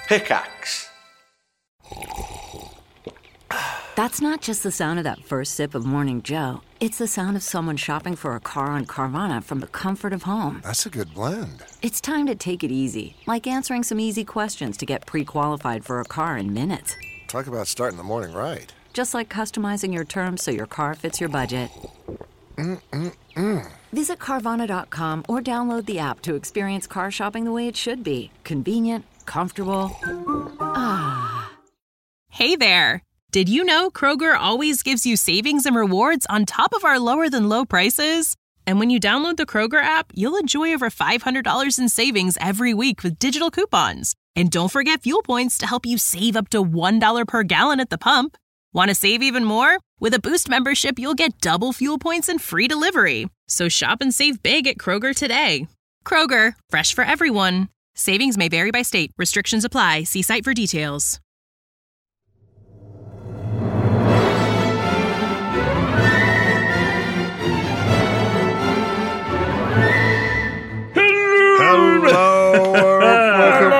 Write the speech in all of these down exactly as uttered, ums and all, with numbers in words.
Pickaxe. That's not just the sound of that first sip of Morning Joe. It's the sound of someone shopping for a car on Carvana from the comfort of home. That's a good blend. It's time to take it easy, like answering some easy questions to get pre-qualified for a car in minutes. Talk about starting the morning right. Just like customizing your terms so your car fits your budget. Mm-mm-mm. Visit Carvana dot com or download the app to experience car shopping the way it should be. Convenient, comfortable. Ah. Hey there. Did you know Kroger always gives you savings and rewards on top of our lower-than-low prices? And when you download the Kroger app, you'll enjoy over five hundred dollars in savings every week with digital coupons. And don't forget fuel points to help you save up to one dollar per gallon at the pump. Want to save even more? With a Boost membership, you'll get double fuel points and free delivery. So shop and save big at Kroger today. Kroger, fresh for everyone. Savings may vary by state. Restrictions apply. See site for details. Hello, welcome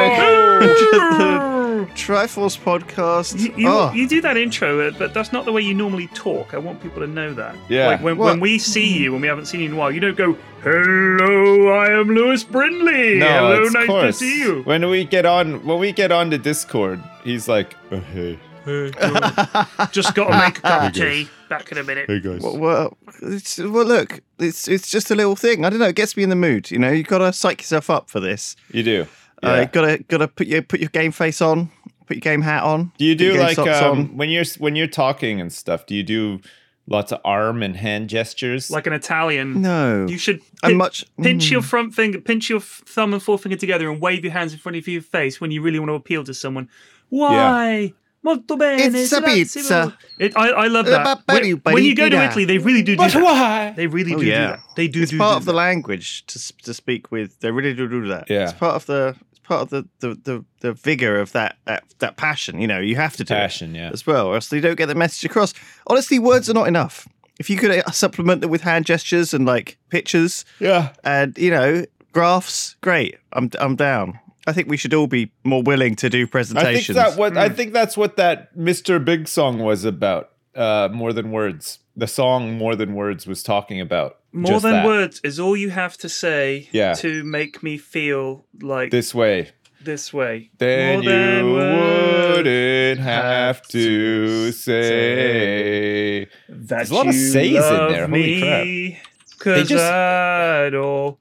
back. Triforce podcast. You, you, oh. you do that intro, but that's not the way you normally talk. I want people to know that. Yeah. Like when, when we see you, when we haven't seen you in a while, you don't go, "Hello, I am Lewis Brindley. No, Hello, of nice course. to see you." When we get on, when we get on the Discord, he's like, oh, "Hey, Hey, just got to make a cup of tea. Back in a minute. hey guys." Well, well, it's, well, look, it's it's just a little thing. I don't know. It gets me in the mood. You know, you got to psych yourself up for this. You do. Uh, Yeah. you gotta gotta put your put your game face on, put your game hat on. do you put your do game like socks um, on. when you're when you're talking and stuff? Do you do lots of arm and hand gestures? Like an Italian. No, You should I'm pi- much pinch mm. your front finger, pinch your f- thumb and forefinger together, and wave your hands in front of your face when you really want to appeal to someone. Why? Molto bene. It's a grazie. pizza. It, I, I love Uh, that. ba- When, when you go to ba- Italy, they really do do But that. why? They really Oh, do yeah. do that. They do It's do part do of the that. language to s- to speak with. They really do do that. Yeah. It's part of the it's part of the the, the, the vigor of that, that that passion. You know, you have to do Passion, it yeah. as well, or else you don't get the message across. Honestly, words are not enough. If you could uh, supplement them with hand gestures and like pictures Yeah. and you know graphs, great. I'm I'm down. I think we should all be more willing to do I think presentations. that what I think that's what that Mister Big song was about. Uh, More Than Words. The song More Than Words was talking about. More just than that. words is all you have to say Yeah. to make me feel like this, This way. way. Then More than you words wouldn't have to say. that There's a lot of you says in love there. Holy crap. me, 'cause just- I'd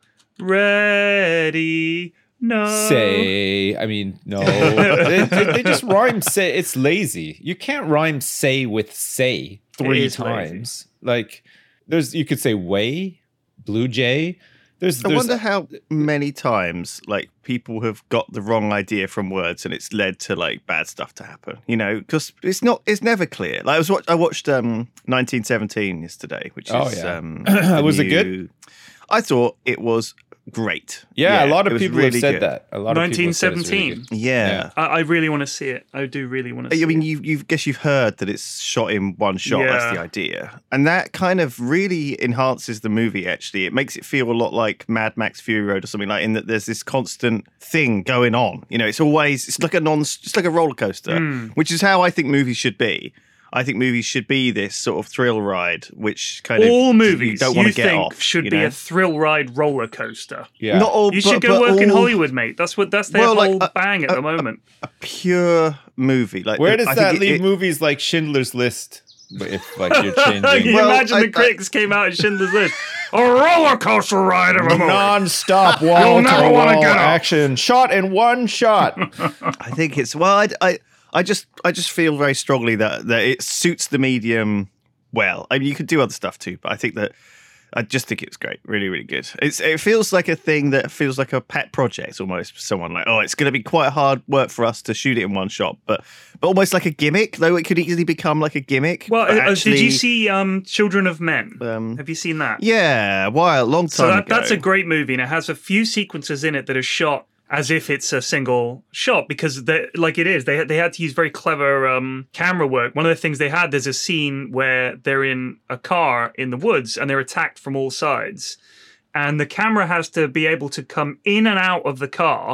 already know. Say, I mean, no. they, they- they just rhyme say. It's lazy. You can't rhyme say with say three is lazy. times. Like, there's, you could say way, blue jay. There's, I there's wonder how many times like people have got the wrong idea from words and it's led to like bad stuff to happen. You know, because it's not, it's never clear. Like I was, watch, I watched um nineteen seventeen yesterday, which is Oh, yeah. um, Was the it good? new- I thought it was great. yeah, a lot it of was people really have said good. that. A lot of people have said it's really nineteen seventeen. good. Yeah. I, I really want to see it. I do really want to see I mean, it. you you guess you've heard that it's shot in one shot. That's Yeah. the idea, and that kind of really enhances the movie. Actually, it makes it feel a lot like Mad Max Fury Road or something like. In that there's this constant thing going on. You know, it's always it's like a non, it's like a roller coaster, Mm. which is how I think movies should be. I think movies should be this sort of thrill ride, which kind of All you movies don't want you to get think off. should you be know? a thrill ride roller coaster. Yeah. Not all, You but- should go but work in all Hollywood, mate. That's what that's their Well, like, whole uh, bang at uh, the moment. a pure movie. Like Where the- does I that think it- leave it- movies like Schindler's List? If like you're Can changing you Well, imagine I- the critics came out in Schindler's List? A roller coaster ride of a movie. non-stop wall You'll never to wanna wall get up. action, shot in one shot. I think it's well. I, I, I just, I just feel very strongly that that it suits the medium well. I mean, you could do other stuff too, but I think that I just think it was great, really, really good. It's, it feels like a thing that feels like a pet project almost. For someone like, oh, it's going to be quite hard work for us to shoot it in one shot, but, but almost like a gimmick. Though it could easily become like a gimmick. Well, but uh, did actually- you see um, Children of Men? Um, Have you seen that? Yeah, a while, long time So that, ago. that's a great movie, and it has a few sequences in it that are shot as if it's a single shot because, they, like it is, they had, they had to use very clever um, camera work. One of the things they had, there's a scene where they're in a car in the woods and they're attacked from all sides, and the camera has to be able to come in and out of the car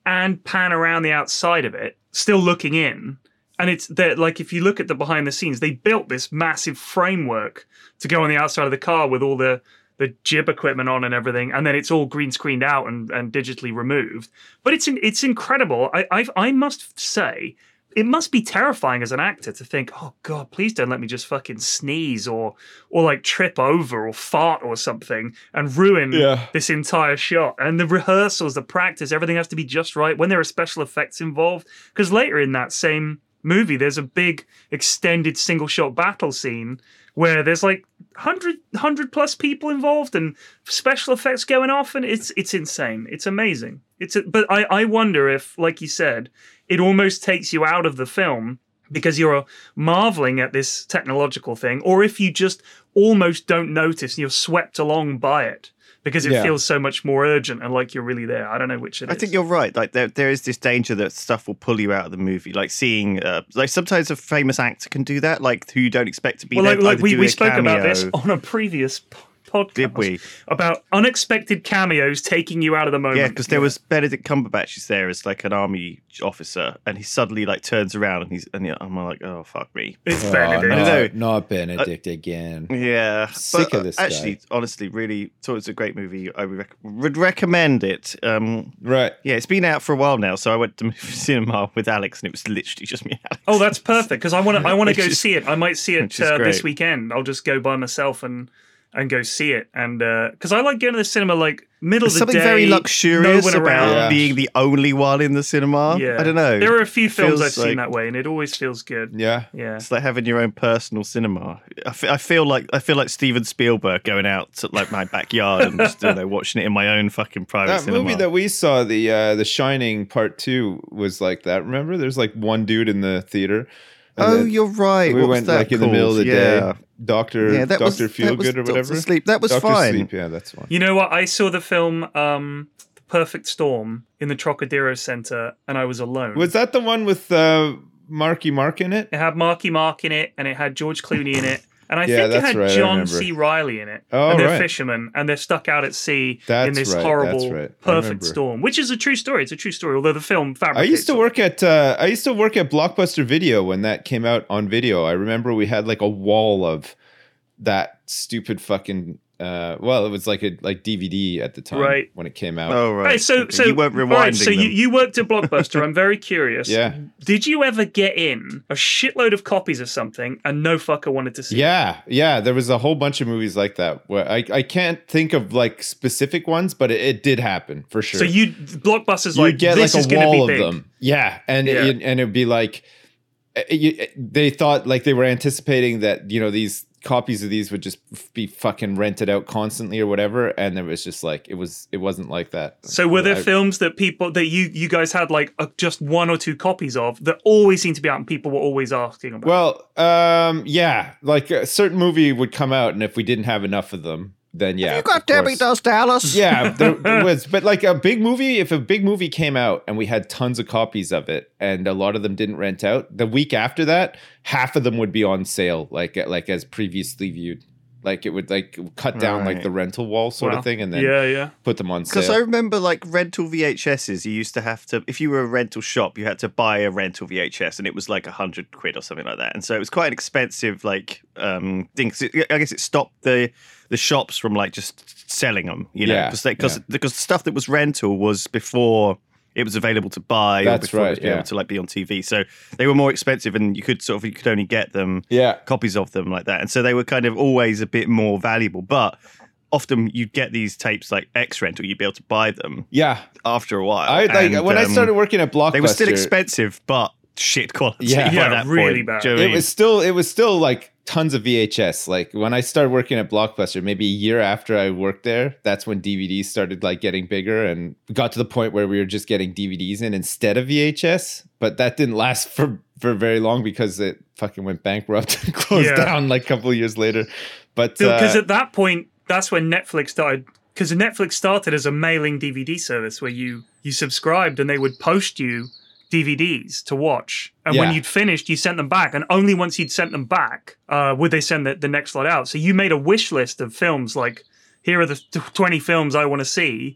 and pan around the outside of it, still looking in. And it's that, like, if you look at the behind the scenes, they built this massive framework to go on the outside of the car with all the the jib equipment on and everything, and then it's all green screened out and, and digitally removed. But it's it's incredible. I I've, I must say, it must be terrifying as an actor to think, oh God, please don't let me just fucking sneeze or or like trip over or fart or something and ruin Yeah. this entire shot. And the rehearsals, the practice, everything has to be just right when there are special effects involved. Because later in that same movie, there's a big extended single shot battle scene where there's like one hundred, one hundred plus people involved and special effects going off, and it's it's insane. It's amazing. It's a, but I, I wonder if, like you said, it almost takes you out of the film because you're marveling at this technological thing, or if you just almost don't notice and you're swept along by it because it Yeah. feels so much more urgent and like you're really there. I don't know which it I is. think you're right. Like there, there is this danger that stuff will pull you out of the movie. Like seeing, uh, like sometimes a famous actor can do that. Like who you don't expect to be well, there. like, like either we, doing we a spoke about this cameo- on a previous p- podcast. Did we? About unexpected cameos taking you out of the moment. Yeah, because there was Benedict Cumberbatch is there as like an army officer, and he suddenly like turns around and he's and yeah, I'm like, oh fuck me. It's Oh, Benedict. I know. not, not Benedict again. Yeah, Sick but, of this uh, Actually, guy. honestly, really thought it was a great movie. I would, rec- would recommend it. Um, Right. yeah, it's been out for a while now, so I went to cinema with Alex, and it was literally just me. And Alex. Oh, that's perfect because I want to. I want to Which go is- see it. I might see it which is uh, this great. weekend. I'll just go by myself and and go see it. And because I like going to the cinema like middle There's of the something day, very no luxurious one about around. Yeah. being the only one in the cinema. Yeah, I don't know. There are a few films Feels I've seen like- that way, and it always feels good. Yeah. Yeah. It's like having your own personal cinema. I fe- I feel like I feel like Steven Spielberg going out to like my backyard and just you know watching it in my own fucking private That cinema. movie that we saw, the uh, The Shining Part Two, was like that. Remember, there's like one dude in the theater. and oh, then you're right. We What was went that like in the middle of the called? day. Doctor Yeah, that was- Doctor that was Feelgood or Doctor whatever. Sleep. That was Doctor fine. Sleep. Yeah, that's one. You know what? I saw the film um, The Perfect Storm in the Trocadero Center, and I was alone. Was that the one with uh, Marky Mark in it? It had Marky Mark in it, and it had George Clooney in it, and I Yeah, think it that's had right, I John remember. C. Riley in it. Oh, and they're right. fishermen, and they're stuck out at sea in That's this right, horrible, that's right. I perfect remember. storm, which is a true story. It's a true story, although the film I fabricates. used to it. work at uh, I used to work at Blockbuster Video when that came out on video. I remember we had like a wall of that stupid fucking uh, well, it was like a like D V D at the time Right. when it came out. Oh right. Hey, so Okay, so you weren't all rewinding right, so them. you, you worked at Blockbuster. I'm very curious. Yeah. Did you ever get in a shitload of copies of something and no fucker wanted to see it? Yeah, yeah, there was a whole bunch of movies like that. Where I, I can't think of like specific ones, but it, it did happen for sure. So you Blockbuster's you like get this like is a going to wall be of big. them. Yeah, and Yeah. It, and it'd be like uh, you, they thought like they were anticipating that you know these copies of these would just be fucking rented out constantly or whatever, and it was just like it was it wasn't like that. So were there I- films that people that you you guys had like uh, just one or two copies of that always seemed to be out and people were always asking about? Well, um, yeah, like a certain movie would come out, and if we didn't have enough of them, then yeah, You got of Debbie course. Does Dallas? Yeah, there, there was, but like a big movie, if a big movie came out and we had tons of copies of it, and a lot of them didn't rent out, the week after that, half of them would be on sale, like like as previously viewed. Like it would like cut down like Right. the rental wall sort Wow. of thing, and then yeah, yeah. put them on Because I sale. remember like rental V H S's, you used to have to, if you were a rental shop, you had to buy a rental V H S and it was like a hundred quid or something like that. And so it was quite an expensive like um, thing. 'Cause it, I guess it stopped the the shops from like just selling them, you know, Yeah, because because yeah. because the stuff that was rental was before it was available to buy or That's before it right, was able yeah. to like be on T V. So they were more expensive and you could sort of, you could only get them Yeah, copies of them like that. And so they were kind of always a bit more valuable. But often you'd get these tapes like X rental, you'd be able to buy them yeah. after a while. I like And, when I um, started working at Blockbuster. they were still expensive, but shit quality. Yeah. by Yeah, that really point. bad. Do you know what I It mean? was still it was still like tons of V H S. Like when I started working at Blockbuster, maybe a year after I worked there, that's when D V Ds started like getting bigger, and we got to the point where we were just getting D V Ds in instead of V H S. But that didn't last for for very long because it fucking went bankrupt and closed Yeah. down like a couple of years later. But Because uh, at that point, that's when Netflix started. Because Netflix started as a mailing D V D service where you you subscribed and they would post you D V Ds to watch. And when Yeah. you'd finished, you sent them back. And only once you'd sent them back uh, would they send the, the next lot out. So you made a wish list of films like, here are the t- twenty films I want to see.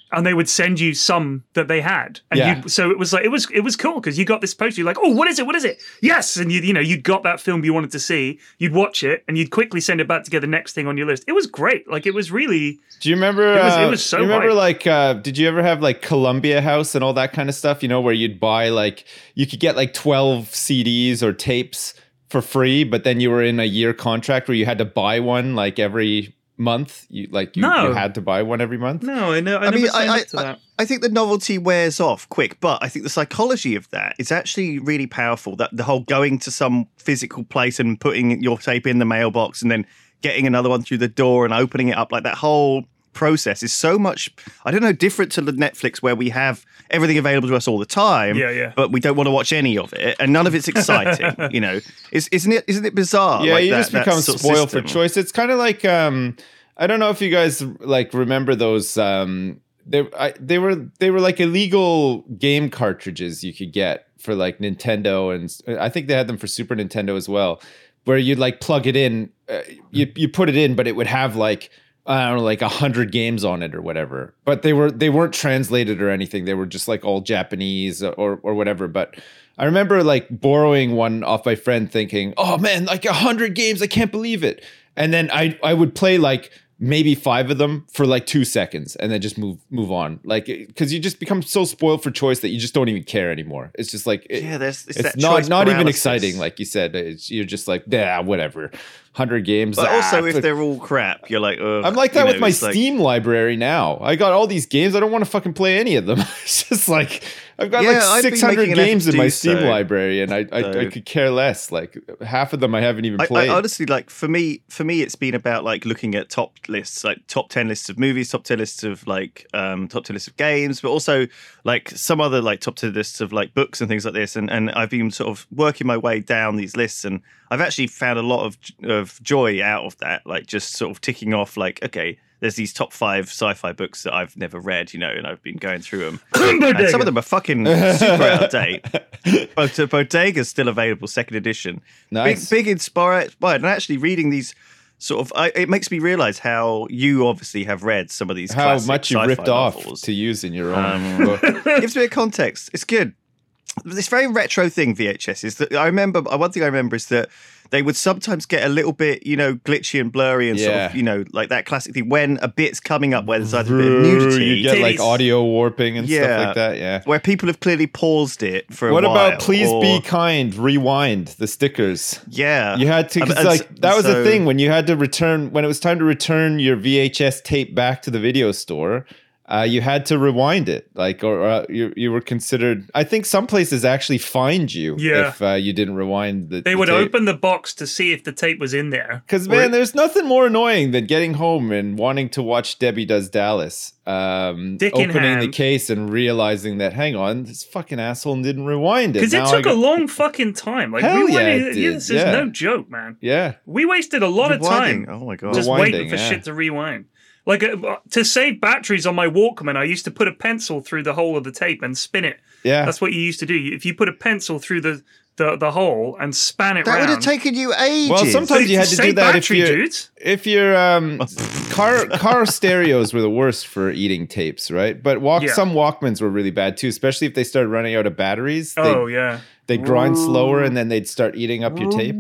and they would send you some that they had, and Yeah. you so it was like it was it was cool because you got this poster. You're like, oh, what is it? What is it? Yes, and you you know you'd got that film you wanted to see. You'd watch it, and you'd quickly send it back to get the next thing on your list. It was great. Like it was really. Do you remember? It was- it uh, was so you remember, hype. like, uh, did you ever have like Columbia House and all that kind of stuff? You know, where you'd buy like you could get like twelve C Ds or tapes for free, but then you were in a year contract where you had to buy one like every month. You like you, No. you had to buy one every month. No, I know. I, I never mean, signed I, up to I, that. I think the novelty wears off quick, but I think the psychology of that is actually really powerful. That the whole going to some physical place and putting your tape in the mailbox and then getting another one through the door and opening it up, like that whole process is so much, I don't know, different to the Netflix where we have everything available to us all the time, Yeah, yeah. but we don't want to watch any of it and none of it's exciting. You know, is, isn't it? Isn't it bizarre? Yeah, like you that- just that become sort of spoiled for system? choice. It's kind of like um, I don't know if you guys like remember those. Um, they I, they were they were like illegal game cartridges you could get for like Nintendo, and I think they had them for Super Nintendo as well, where you'd like plug it in, uh, you you put it in, but it would have like. I don't know, like a hundred games on it or whatever. But they were they weren't translated or anything. They were just like all Japanese or or whatever. But I remember like borrowing one off my friend, thinking, "Oh man, like a hundred games! I can't believe it!" And then I I would play like maybe five of them for like two seconds, and then just move move on. Like because you just become so spoiled for choice that you just don't even care anymore. It's just like it, Yeah, there's it's, it's that not choice not even paralysis. exciting, like you said. It's, you're just like, yeah, whatever. Hundred games. But ah, also, if fuck. they're all crap, you're like, ugh, I'm like that you with know, my it's like- Steam library now. I got all these games. I don't want to fucking play any of them. It's just like I've got Yeah, I'd like be six hundred making an effort games to in my do Steam so. library, and I I, So- I could care less. Like half of them I haven't even I, played. I honestly like for me for me it's been about like looking at top lists, like top ten lists of movies, top ten lists of like um top ten lists of games, but also like some other like top ten lists of like books and things like this, and and I've been sort of working my way down these lists, and I've actually found a lot of of joy out of that, like just sort of ticking off like, okay, there's these top five sci-fi books that I've never read, you know, and I've been going through them. And some of them are fucking super out of date. But uh, Bodega's still available, second edition. Nice. Big, big inspired. And actually reading these sort of, I, it makes me realize how you obviously have read some of these How classic much you sci-fi ripped off novels. to use in your own Um, book. Gives me a context. It's good. This very retro thing, V H S, is that I remember, one thing I remember is that they would sometimes get a little bit, you know, glitchy and blurry and sort Yeah. of, you know, like that classic thing when a bit's coming up where there's either a bit of nudity. You get like Titties. audio warping and stuff Yeah. like that. Yeah. Where people have clearly paused it for a What while. about Please or- Be Kind? Rewind the stickers. Yeah. You had to, 'cause, And- and like that was so- the thing when you had to return when it was time to return your V H S tape back to the video store. Uh, you had to rewind it, like, or, or you you were considered. I think some places actually fined you Yeah. if uh, you didn't rewind the. They would open the box to see if the tape was in there. Because Or man, it- there's nothing more annoying than getting home and wanting to watch Debbie Does Dallas. Um, Dick in opening the hand. case and realizing that, hang on, this fucking asshole didn't rewind it. Because it Now I took a got- long fucking time. Like, Hell we yeah, went, it yeah, did, this is yeah. no joke, man. Yeah. We wasted a lot of Rewinding. time Oh my god. just Rewinding, waiting for yeah. shit to rewind. Like, uh, to save batteries on my Walkman, I used to put a pencil through the hole of the tape and spin it. Yeah. That's what you used to do. If you put a pencil through the, the, the hole and span it That round. would have taken you ages. Well, sometimes you had to do Save that if battery, you dudes. if your um, car car stereos were the worst for eating tapes, right? But walk Yeah. some Walkmans were really bad too, especially if they started running out of batteries. They, Oh, yeah. They'd grind slower and then they'd start eating up your tape.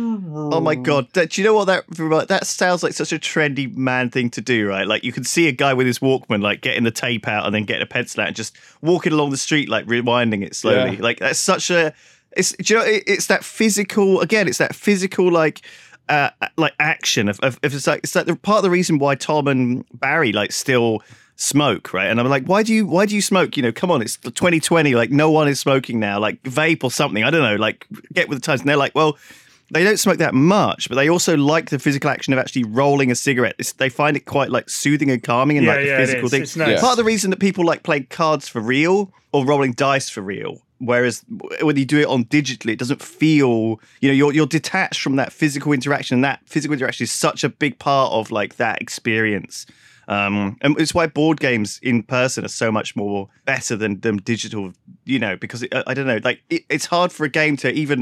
Oh my god! That, do you know what that that sounds like? Such a trendy man thing to do, right? Like you can see a guy with his Walkman, like getting the tape out and then getting a pencil out and just walking along the street, like rewinding it slowly. Yeah. Like that's such a. It's do you know it, it's that physical again. It's that physical like. Uh, like action of, of, of it's like it's like the part of the reason why Tom and Barry like still smoke, right? And I'm like, why do you why do you smoke? You know, come on, it's twenty twenty, like no one is smoking now, like vape or something. I don't know, like get with the times. And they're like, well, they don't smoke that much, but they also like the physical action of actually rolling a cigarette. It's, they find it quite like soothing and calming and Yeah, like the yeah, it physical is. thing. It's nice. Part of the reason that people like playing cards for real or rolling dice for real. Whereas when you do it on digitally, it doesn't feel, you know, you're you're detached from that physical interaction. And that physical interaction is such a big part of like that experience. Um, and it's why board games in person are so much more better than, than digital, you know, because it, I, I don't know, like it, it's hard for a game to even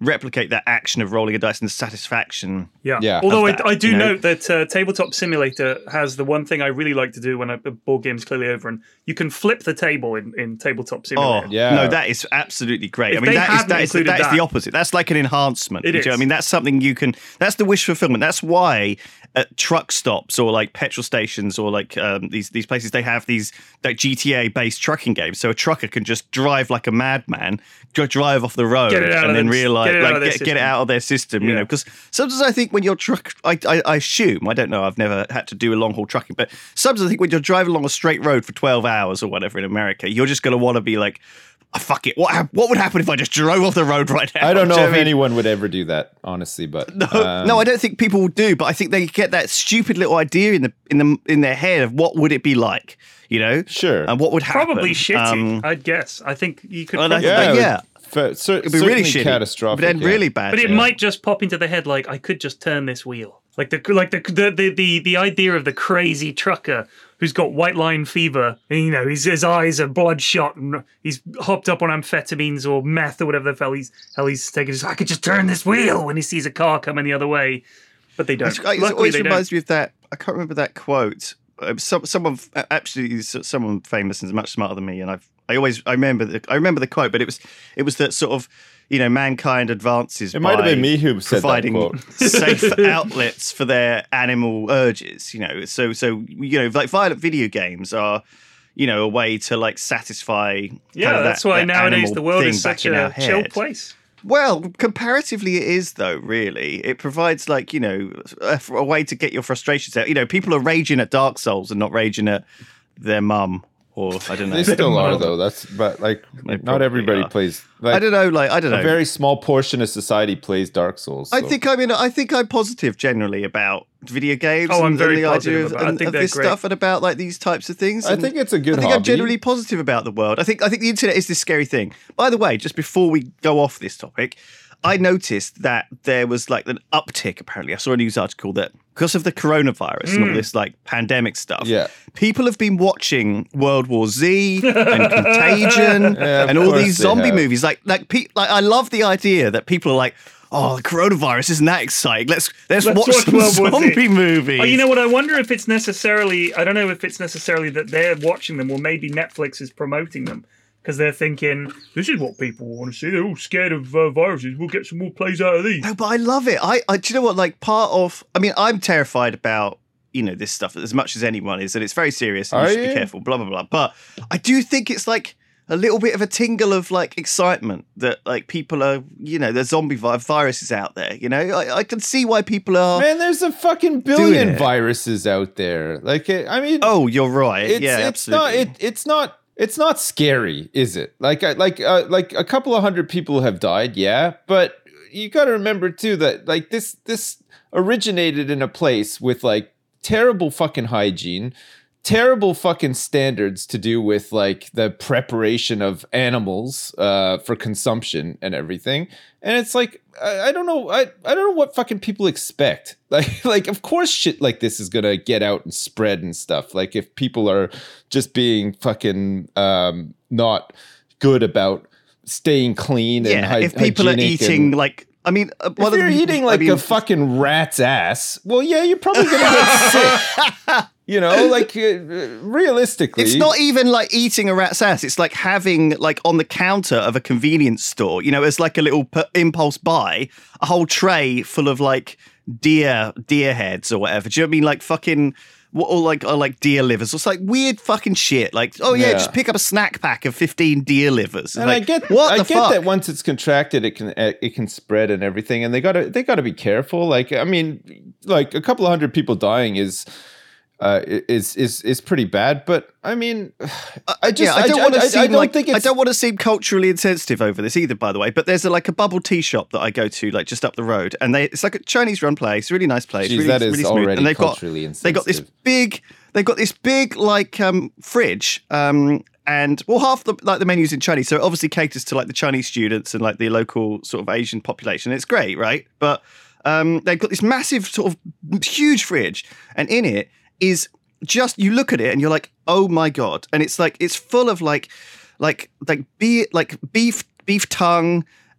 replicate that action of rolling a dice and the satisfaction. Yeah. Yeah. Although I, that, I do you know? note that uh, Tabletop Simulator has the one thing I really like to do when a a board game's clearly over, and you can flip the table in, in Tabletop Simulator. Oh, Yeah. no, that is absolutely great. If I mean, they that is hadn't that is, included that is that- the opposite. That's like an enhancement. It Do you know what I is. mean, that's something you can. That's the wish fulfillment. That's why at truck stops or like petrol stations or like um, these these places they have these like G T A based trucking games. So a trucker can just drive like a madman, go drive off the road, Get it out and of then them- realize get it out like of their get, get it system. out of their system. You Yeah. know, because sometimes I think when you're truck, I, I I assume I don't know. I've never had to do a long haul trucking, but sometimes I think when you're driving along a straight road for twelve hours or whatever in America, you're just going to want to be like, oh, fuck it. What hap- what would happen if I just drove off the road right now? I don't know Do you if what I mean? anyone would ever do that, honestly, but No, um, no, I don't think people do, but I think they get that stupid little idea in the in the in their head of what would it be like, you know? Sure. And what would happen? Probably shitty, Um, I'd guess. I think you could. and I- Probably, Yeah, uh, it yeah. would- f- cer- It'd be really certainly shitty, catastrophic. but then yeah. really bad. but it yeah. might just pop into the head like I could just turn this wheel. Like the like the the the the, the idea of the crazy trucker who's got white line fever, and you know his his eyes are bloodshot, and he's hopped up on amphetamines or meth or whatever the hell he's hell he's taking. He's, I could just turn this wheel when he sees a car coming the other way, but they don't. It's- It Luckily, always they reminds don't. me of that. I can't remember that quote. Uh, Some, someone actually, someone famous and much smarter than me, and I've I always I remember the, I remember the quote, but it was it was that sort of you know mankind advances. It might have by been me who said that providing quote. safe outlets for their animal urges. You know, so so you know like violent video games are. You know, a way to like satisfy. Yeah, kind of that's that, why that nowadays animal the world thing is such back in our a chill head. place. Well, comparatively, it is though. Really, it provides like you know a, a way to get your frustrations out. You know, people are raging at Dark Souls and not raging at their mum or I don't know. They still are though. That's but like They not probably everybody are. plays. I Like, don't know. Like I don't know. a very small portion of society plays Dark Souls. I so- think I mean I think I'm positive generally about video games. Oh, I'm and, very and the positive idea of, about it. I and- think of they're this great. stuff and about like these types of things. I And think it's a good I think hobby. I'm generally positive about the world. I think I think the internet is this scary thing. By the way, just before we go off this topic, I noticed that there was like an uptick. Apparently, I saw a news article that because of the coronavirus and all this like pandemic stuff, Yeah. people have been watching World War Z and Contagion Yeah, of and all course these they zombie have. movies. Like like pe- like I love the idea that people are like. Oh, the coronavirus isn't that exciting. Let's let's, Let's watch, watch some World War Z. zombie movies. Oh, you know what? I wonder if it's necessarily. I don't know if it's necessarily that they're watching them, or maybe Netflix is promoting them because they're thinking this is what people want to see. They're all scared of uh, viruses. We'll get some more plays out of these. No, but I love it. I, I, do you know what? Like part of, I mean, I'm terrified about you know this stuff as much as anyone is, and it's very serious. And Are you should you? be careful. Blah blah blah. But I do think it's like a little bit of a tingle of like excitement that like people are, you know, there's zombie vi- viruses out there. You know, I, I can see why people are. Man, there's a fucking billion it. viruses out there. Like, it, I mean, Oh, you're right. it's, yeah, it's absolutely. not. It, it's not. It's not scary, is it? Like, I- like, uh, like a couple of hundred people have died, yeah. But you got to remember too that like this, this originated in a place with like terrible fucking hygiene, terrible fucking standards to do with like the preparation of animals uh, for consumption and everything. And it's like, I, I don't know, I, I don't know what fucking people expect. Like, like of course shit like this is gonna get out and spread and stuff. Like if people are just being fucking um, not good about staying clean and yeah, hy- if people are hygienic eating and- like, I mean, uh, if one of you're the- eating I like mean, a fucking rat's ass, well, yeah, you're probably gonna get sick. You know, like uh, realistically, It's not even like eating a rat's ass. It's like having like on the counter of a convenience store, you know, as like a little p- impulse buy, a whole tray full of like deer deer heads or whatever. Do you know what I mean? Like fucking what or like or like deer livers. It's like weird fucking shit. Like oh yeah, Yeah. just pick up a snack pack of fifteen deer livers. It's And like, I get, what I the get fuck? that once it's contracted, it can uh, it can spread and everything, and they gotta they gotta be careful. Like I mean, like a couple of hundred people dying is. Uh, is is is pretty bad, but I mean, I just yeah, I don't want to I, seem I don't like think I it's don't want to seem culturally insensitive over this either. By the way, but there's a, like a bubble tea shop that I go to, like just up the road, and they it's like a Chinese run place, really nice place, Jeez, really, that is really smooth. already and they've got culturally they got this insensitive. big they've got this big like um, fridge, um, and well half the like the menus in Chinese, so it obviously caters to like the Chinese students and like the local sort of Asian population. It's great, right? But um, they've got this massive sort of huge fridge, and in it is. Just you look at it and you're like, oh my god! And it's like it's full of like, like like beef, like beef, beef tongue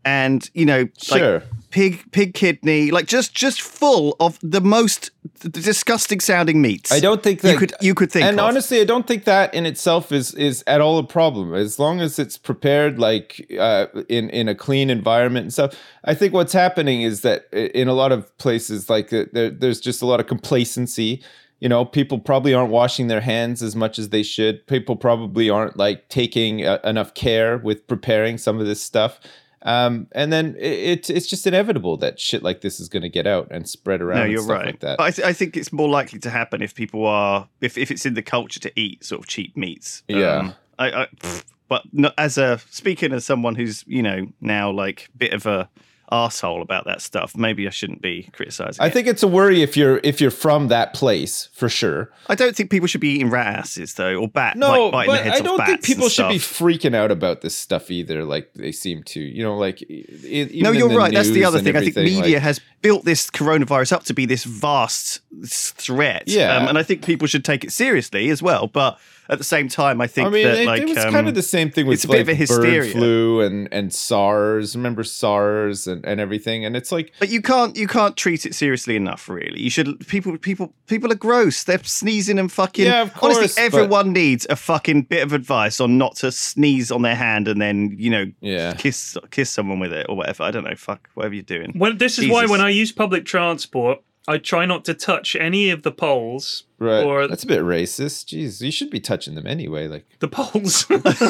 and you know, Sure. like pig pig kidney, like just just full of the most disgusting sounding meats. I don't think that you could you could think. and of. honestly, I don't think that in itself is is at all a problem. As long as it's prepared like uh, in in a clean environment and stuff. I think what's happening is that in a lot of places, like there, there's just a lot of complacency. You know, people probably aren't washing their hands as much as they should. People probably aren't like taking uh, enough care with preparing some of this stuff. Um, and then it, it's just inevitable that shit like this is going to get out and spread around. No, and you're stuff right. Like that. But I, th- I think it's more likely to happen if people are if, if it's in the culture to eat sort of cheap meats. Yeah. Um, I, I but no, as a speaking as someone who's you know now like a bit of a arsehole about that stuff, maybe I shouldn't be criticizing. I it. think it's a worry if you're if you're from that place for sure. I don't think people should be eating rat asses though, or bat No, like biting but the heads I don't off think bats people and should be stuff. freaking out about this stuff either. Like they seem to, you know, like. e- even No, in you're the right. That's the news other and thing. I think everything, media like- has built this coronavirus up to be this vast threat. Yeah. Um, and I think people should take it seriously as well. But at the same time, I think I mean, that it, like it was um, kind of the same thing with it's a like bit of a hysteria. bird flu and and SARS. Remember SARS and, and everything, and it's like. But you can't you can't treat it seriously enough. Really, you should. People people people are gross. They're sneezing and fucking. Yeah, of course, honestly, but- everyone needs a fucking bit of advice on not to sneeze on their hand and then you know Yeah. kiss kiss someone with it or whatever. I don't know. Fuck whatever you're doing. Well, this is why Jesus. when I use public transport, I try not to touch any of the poles Right. or That's a bit racist. Jeez, you should be touching them anyway. Like the poles.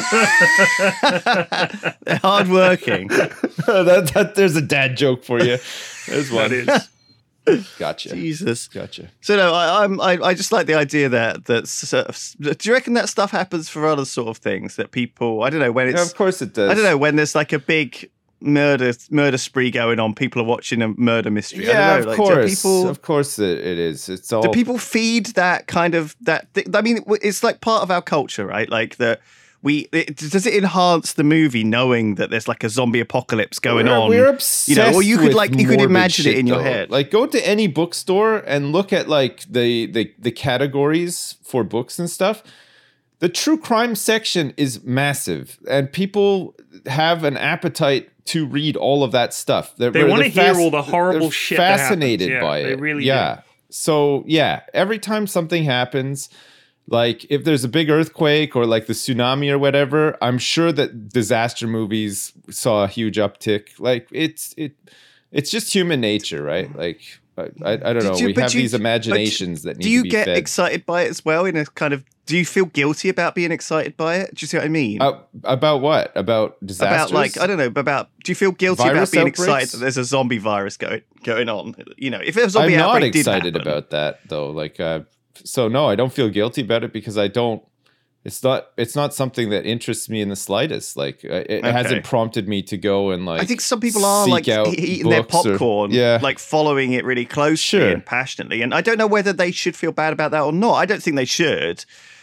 They're hardworking. that, that. There's a dad joke for you. There's one. that is. Gotcha. Jesus. Gotcha. So no, I, I'm I, I just like the idea that that sort of, do you reckon that stuff happens for other sort of things that people I don't know when it's Yeah, of course it does. I don't know when there's like a big murder murder spree going on, people are watching a murder mystery. Yeah, I don't know, of like, do course. people Of course it, it is. It's all. do people feed that kind of that? Th- I mean, it's like part of our culture, right? Like the. We it, does it enhance the movie knowing that there's like a zombie apocalypse going we're, on? We're obsessed. you know, or you could with like you could morbid imagine it shit, in your though. head. Like go to any bookstore and look at like the the the categories for books and stuff. The true crime section is massive, and people have an appetite to read all of that stuff. They're, They they're wanna hear fasc- all the horrible they're shit that happens. Fascinated Yeah, by they it. really yeah. So yeah, every time something happens. Like if there's a big earthquake or like the tsunami or whatever, I'm sure that disaster movies saw a huge uptick. Like it's it, it's just human nature, right? Like I, I, I don't Did know. you- we but have you- these but imaginations that need do you to be get fed. excited by it as well? In a kind of, do you feel guilty about being excited by it? Do you see what I mean? Uh, about what? About disasters? about like I don't know. About do you feel guilty Virus about being outbreaks? excited that there's a zombie virus going going on? You know, if a zombie I'm not outbreak did excited happen- about that though. Like, uh, so no, I don't feel guilty about it because I don't. It's not. It's not something that interests me in the slightest. Like, uh, it Okay. hasn't prompted me to go and like. I think some people are seek like out e- eating their books or- popcorn, yeah. like following it really closely Sure. and passionately. And I don't know whether they should feel bad about that or not. I don't think they should.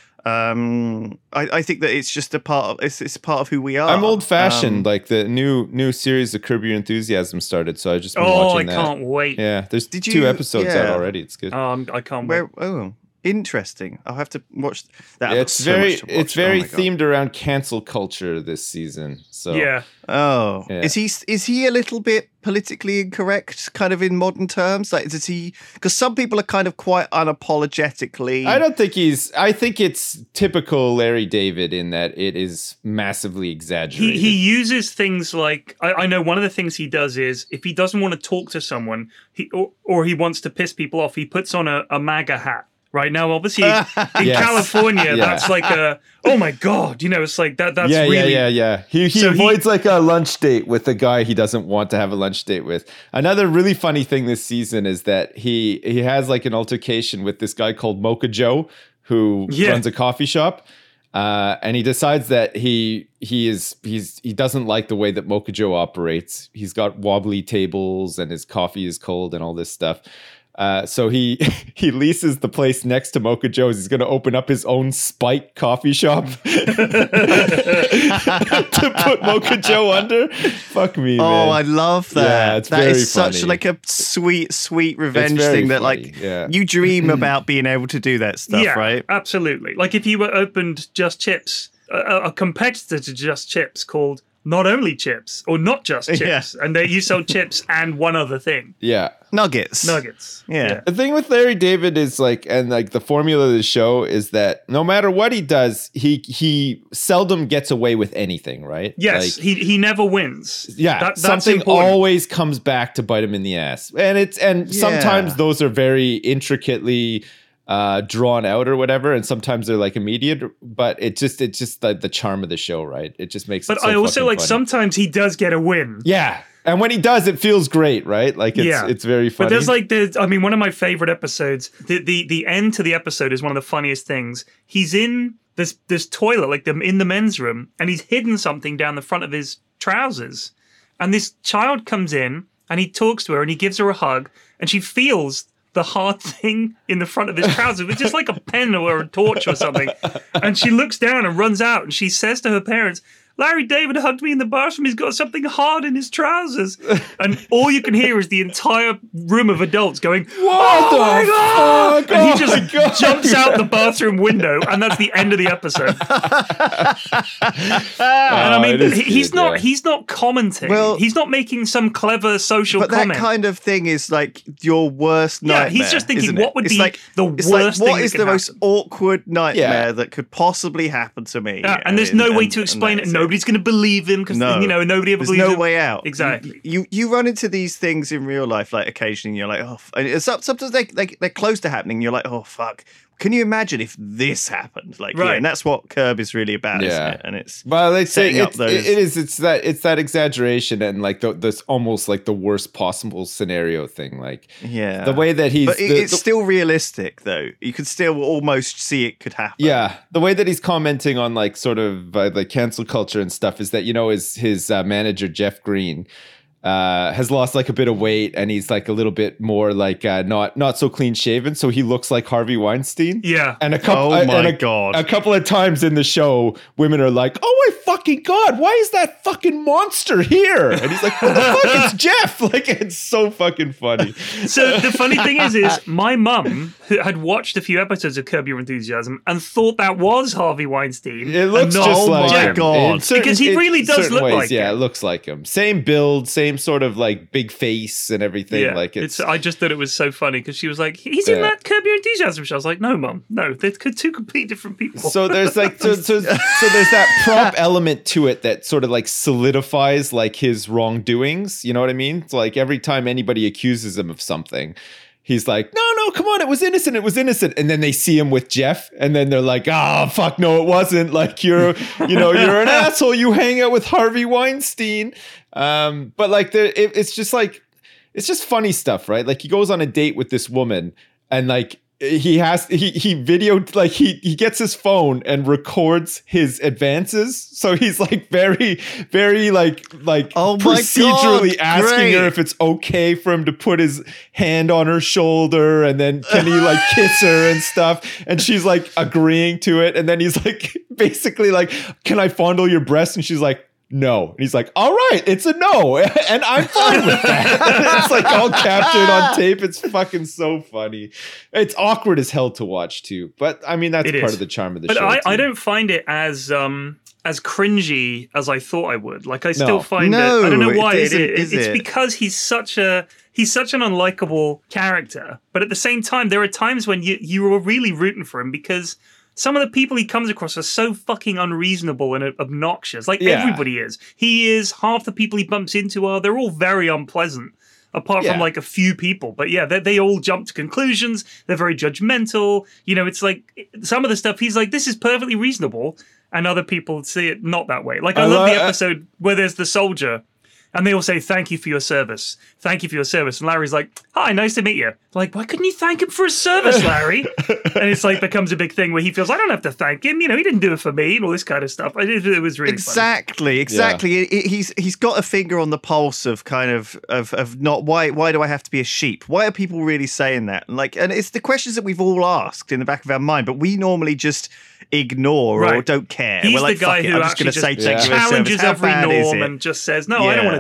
Um, I, I think that it's just a part of it's, it's part of who we are. I'm old fashioned. Um, like the new new series of Curb Your Enthusiasm started, so I just been Oh, I watching that. can't wait. Yeah, there's Did two you- episodes out yeah. already. It's good. Um, I can't wait. where oh interesting. I'll have to watch that. I've Yeah, got it's so very much to watch. it's very Oh my God. themed around cancel culture this season. So Yeah. Oh, Yeah. is he is he a little bit politically incorrect, kind of in modern terms? Like, does he? Because some people are kind of quite unapologetically. I don't think he's. I think it's typical Larry David in that it is massively exaggerated. He he uses things like I, I know one of the things he does is if he doesn't want to talk to someone, he or, or he wants to piss people off, he puts on a, a MAGA hat. Right now, obviously, in Yes. California, Yeah. that's like a oh my god, you know, it's like that. That's yeah, really yeah, yeah, yeah. He he So he- avoids like a lunch date with a guy he doesn't want to have a lunch date with. Another really funny thing this season is that he he has like an altercation with this guy called Mocha Joe, who Yeah. runs a coffee shop. Uh, and he decides that he he is he's he doesn't like the way that Mocha Joe operates. He's got wobbly tables and his coffee is cold and all this stuff. Uh, so he he leases the place next to Mocha Joe's. He's going to open up his own Spike coffee shop to put Mocha Joe under. Fuck me, Oh, man. I love that. Yeah, it's That very is such funny. like a sweet, sweet revenge very thing that funny, like yeah. you dream about being able to do that stuff, yeah, right? absolutely. Like if you were opened Just Chips, a, a competitor to Just Chips called not only chips or not just chips, Yeah. and they you sold chips and one other thing, Yeah. Nuggets. nuggets. Yeah. The thing with Larry David is like, and like the formula of the show is that no matter what he does, he he seldom gets away with anything, right? Yes, Like, he he never wins. yeah, That- that's something important. always comes back to bite him in the ass, and it's and Yeah. sometimes those are very intricately uh, drawn out or whatever, and sometimes they're like immediate. But it just it's just the, the charm of the show, right? It just makes. But it so I also fucking like funny. sometimes he does get a win. Yeah, and when he does, it feels great, right? Like it's Yeah. it's very funny. But there's like there's I mean one of my favorite episodes. The the the end to the episode is one of the funniest things. He's in this this toilet like the, in the men's room, and he's hidden something down the front of his trousers. And this child comes in and he talks to her and he gives her a hug, and she feels the hard thing in the front of his trousers, which is like a pen or a torch or something. And she looks down and runs out, and she says to her parents, Larry David hugged me in the bathroom. He's got something hard in his trousers. And all you can hear is the entire room of adults going, What oh the my God! fuck? And he Oh just my God. jumps out the bathroom window, and that's the end of the episode. And I Oh, mean, it is he- he's good, not yeah. he's not commenting. Well- he's not making some clever social But comment. that kind of thing is like your worst Yeah, nightmare. he's just thinking, isn't what it? would It's be like, the it's worst like, thing what that is could the most happen? awkward nightmare Yeah. that could possibly happen to me? Yeah, and there's no way to explain it. that's Nobody's going to believe him because No. you know nobody ever There's believes no him. way out. Exactly. You, you you run into these things in real life, like occasionally, you're like, oh, f- and it's, sometimes they, they they're close to happening. You're like, oh fuck. Can you imagine if this happened? Like, yeah, Right. and that's what Curb is really about, isn't Yeah. it? And it's Well, they say setting up it's, those- it it is. It's that it's that exaggeration and like the, this almost like the worst possible scenario thing. Like yeah, the way that he's. but it, the- it's the- still realistic, though. You can still almost see it could happen. yeah, the way that he's commenting on like sort of uh, like cancel culture and stuff is that you know his his uh, manager Jeff Green. Uh, has lost like a bit of weight and he's like a little bit more like uh, not not so clean shaven, so he looks like Harvey Weinstein. Yeah. And a couple, Oh uh, my and a, God. a couple of times in the show, women are like, "Oh my fucking God, why is that fucking monster here?" And he's like, "What the fuck? It's Jeff!" Like it's so fucking funny. So the funny thing is, is my mum who had watched a few episodes of Curb Your Enthusiasm and thought that was Harvey Weinstein. It looks and not just like Jeff. him. God. In certain- Because he in really does certain look ways, like yeah, him. it looks like him. Same build, same sort of like big face and everything. Yeah, like it's, I just thought it was so funny because she was like, "He's in Yeah. that Curb Your Enthusiasm show." I was like, "No, mum, no, they're two complete different people." so there's like so, so so there's that prop element to it that sort of like solidifies like his wrongdoings. You know what I mean? It's like every time anybody accuses him of something, he's like, "No, no, come on, it was innocent, it was innocent." And then they see him with Jeff, and then they're like, "Ah, oh, fuck, no, it wasn't. Like you're, you know, you're an asshole. You hang out with Harvey Weinstein." Um, but like the, it, it's just like it's just funny stuff, right? Like he goes on a date with this woman, and like he has he he videoed like he he gets his phone and records his advances. So he's like very very like like Oh my procedurally God, asking great. her if it's okay for him to put his hand on her shoulder, and then can he like kiss her and stuff, and she's like agreeing to it, and then he's like basically like, "Can I fondle your breast?" And she's like, "No." And he's like, "All right, it's a no." And I'm fine with that. It's like all captured on tape. It's fucking so funny. It's awkward as hell to watch too. But I mean, that's It part is. of the charm of the but show. I, I too. don't find it as um as cringy as I thought I would. Like I still No. find No, it. I don't know it why it isn't, is. is It's it? because he's such a he's such an unlikable character. But at the same time, there are times when you you are really rooting for him because some of the people he comes across are so fucking unreasonable and obnoxious. Like Yeah. everybody is. He is. Half the people he bumps into are. They're all very unpleasant. Apart from Yeah. like a few people. But yeah, they, they all jump to conclusions. They're very judgmental. You know, it's like some of the stuff he's like, this is perfectly reasonable. And other people see it not that way. Like I, I love lo- the I- episode where there's the soldier and they all say, "Thank you for your service. Thank you for your service." And Larry's like, "Hi, nice to meet you." Like, why couldn't you thank him for his service, Larry? And it's like becomes a big thing where he feels, I don't have to thank him. You know, he didn't do it for me and all this kind of stuff. I did, it was really funny. Exactly, exactly. It- it- he's he's got a finger on the pulse of kind of of of not why why do I have to be a sheep? Why are people really saying that? And like, and it's the questions that we've all asked in the back of our mind, but we normally just ignore or Right. don't care. He's We're like, the guy "Fuck it, who I'm just actually going just to say thank you for your challenges service." How every bad is norm it? and just says, "No, I don't Yeah. want to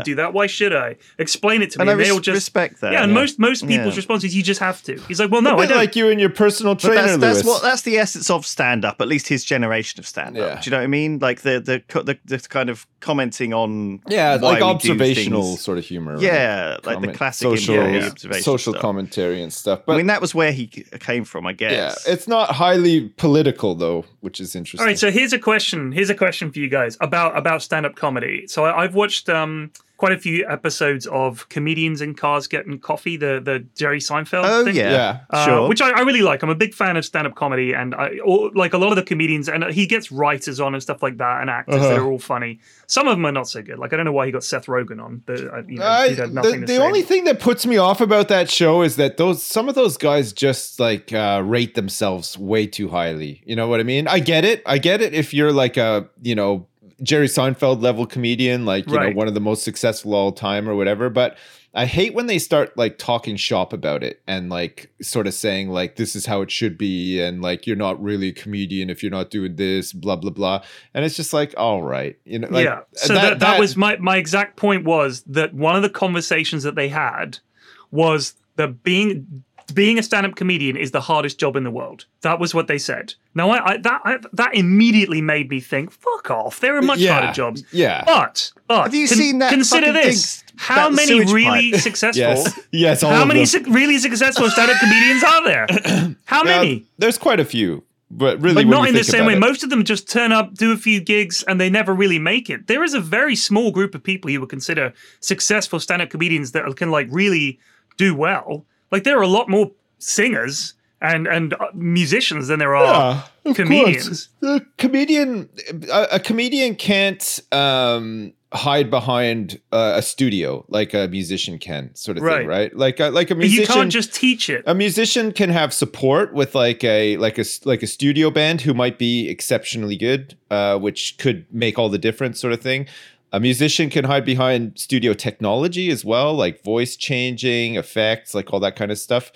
to do that. Why should I? Explain it to And me. I And they'll res- just respect that, Yeah, and yeah. most most people's Yeah. response is you just have to. He's like, well, no, a I bit don't. like you and your personal But trainer, that's, that's Lewis. what that's the essence of stand up. At least his generation of stand up. Yeah. Do you know what I mean? Like the the co- the, the kind of commenting on yeah, why like we do observational things. sort of humor. right? Yeah, like the Comment- classic social, yeah, yeah. observation social stuff. commentary and stuff. I But mean, that was where he c- came from, I yeah, guess. it's not highly political though, which is interesting. All right, so here's a question. Here's a question for you guys about about stand-up comedy. So I, I've watched um, quite a few episodes of Comedians in Cars Getting Coffee, the the Jerry Seinfeld oh thing. yeah, Yeah. Uh, sure. which I, I really like. I'm a big fan of stand-up comedy, and I, or, like a lot of the comedians, and he gets writers on and stuff like that, and actors that Uh-huh. are all funny. Some of them are not so good. Like I don't know why he got Seth Rogen on. The, uh, you know, I- dude had the nothing to the say. only thing that puts me off about that show is that those some of those guys just like uh, rate themselves way too highly. You know what I mean? I get it. I get it. If you're like a you know Jerry Seinfeld level comedian, like you Right. know one of the most successful all time or whatever, but. I hate when they start like talking shop about it and like sort of saying like this is how it should be and like you're not really a comedian if you're not doing this, blah blah blah. And it's just like, all right, you know, like yeah. So that, that, was my, my exact point was that one of the conversations that they had was that being being a stand-up comedian is the hardest job in the world. That was what they said. Now, I, I that I, that immediately made me think, fuck off. There are much Yeah, harder jobs. yeah. But, but Have you con- seen that consider fucking this. thing, How that many sewage really pipe? successful... yes, yes. All How of many them. su- really successful stand-up comedians are there? How Yeah, many? there's quite a few, but really, But when not you in the think same about way. it- Most of them just turn up, do a few gigs, and they never really make it. There is a very small group of people you would consider successful stand-up comedians that can like really do well. Like there are a lot more singers and and uh, musicians than there are Yeah, of comedians. course. The comedian, a, a comedian can't um, hide behind uh, a studio like a musician can, sort of Right. thing, right? Like a, like a But you musician. can't just teach it. A musician can have support with like a like a like a studio band who might be exceptionally good, uh, which could make all the difference, sort of thing. A musician can hide behind studio technology as well, like voice changing, effects, like all that kind of stuff.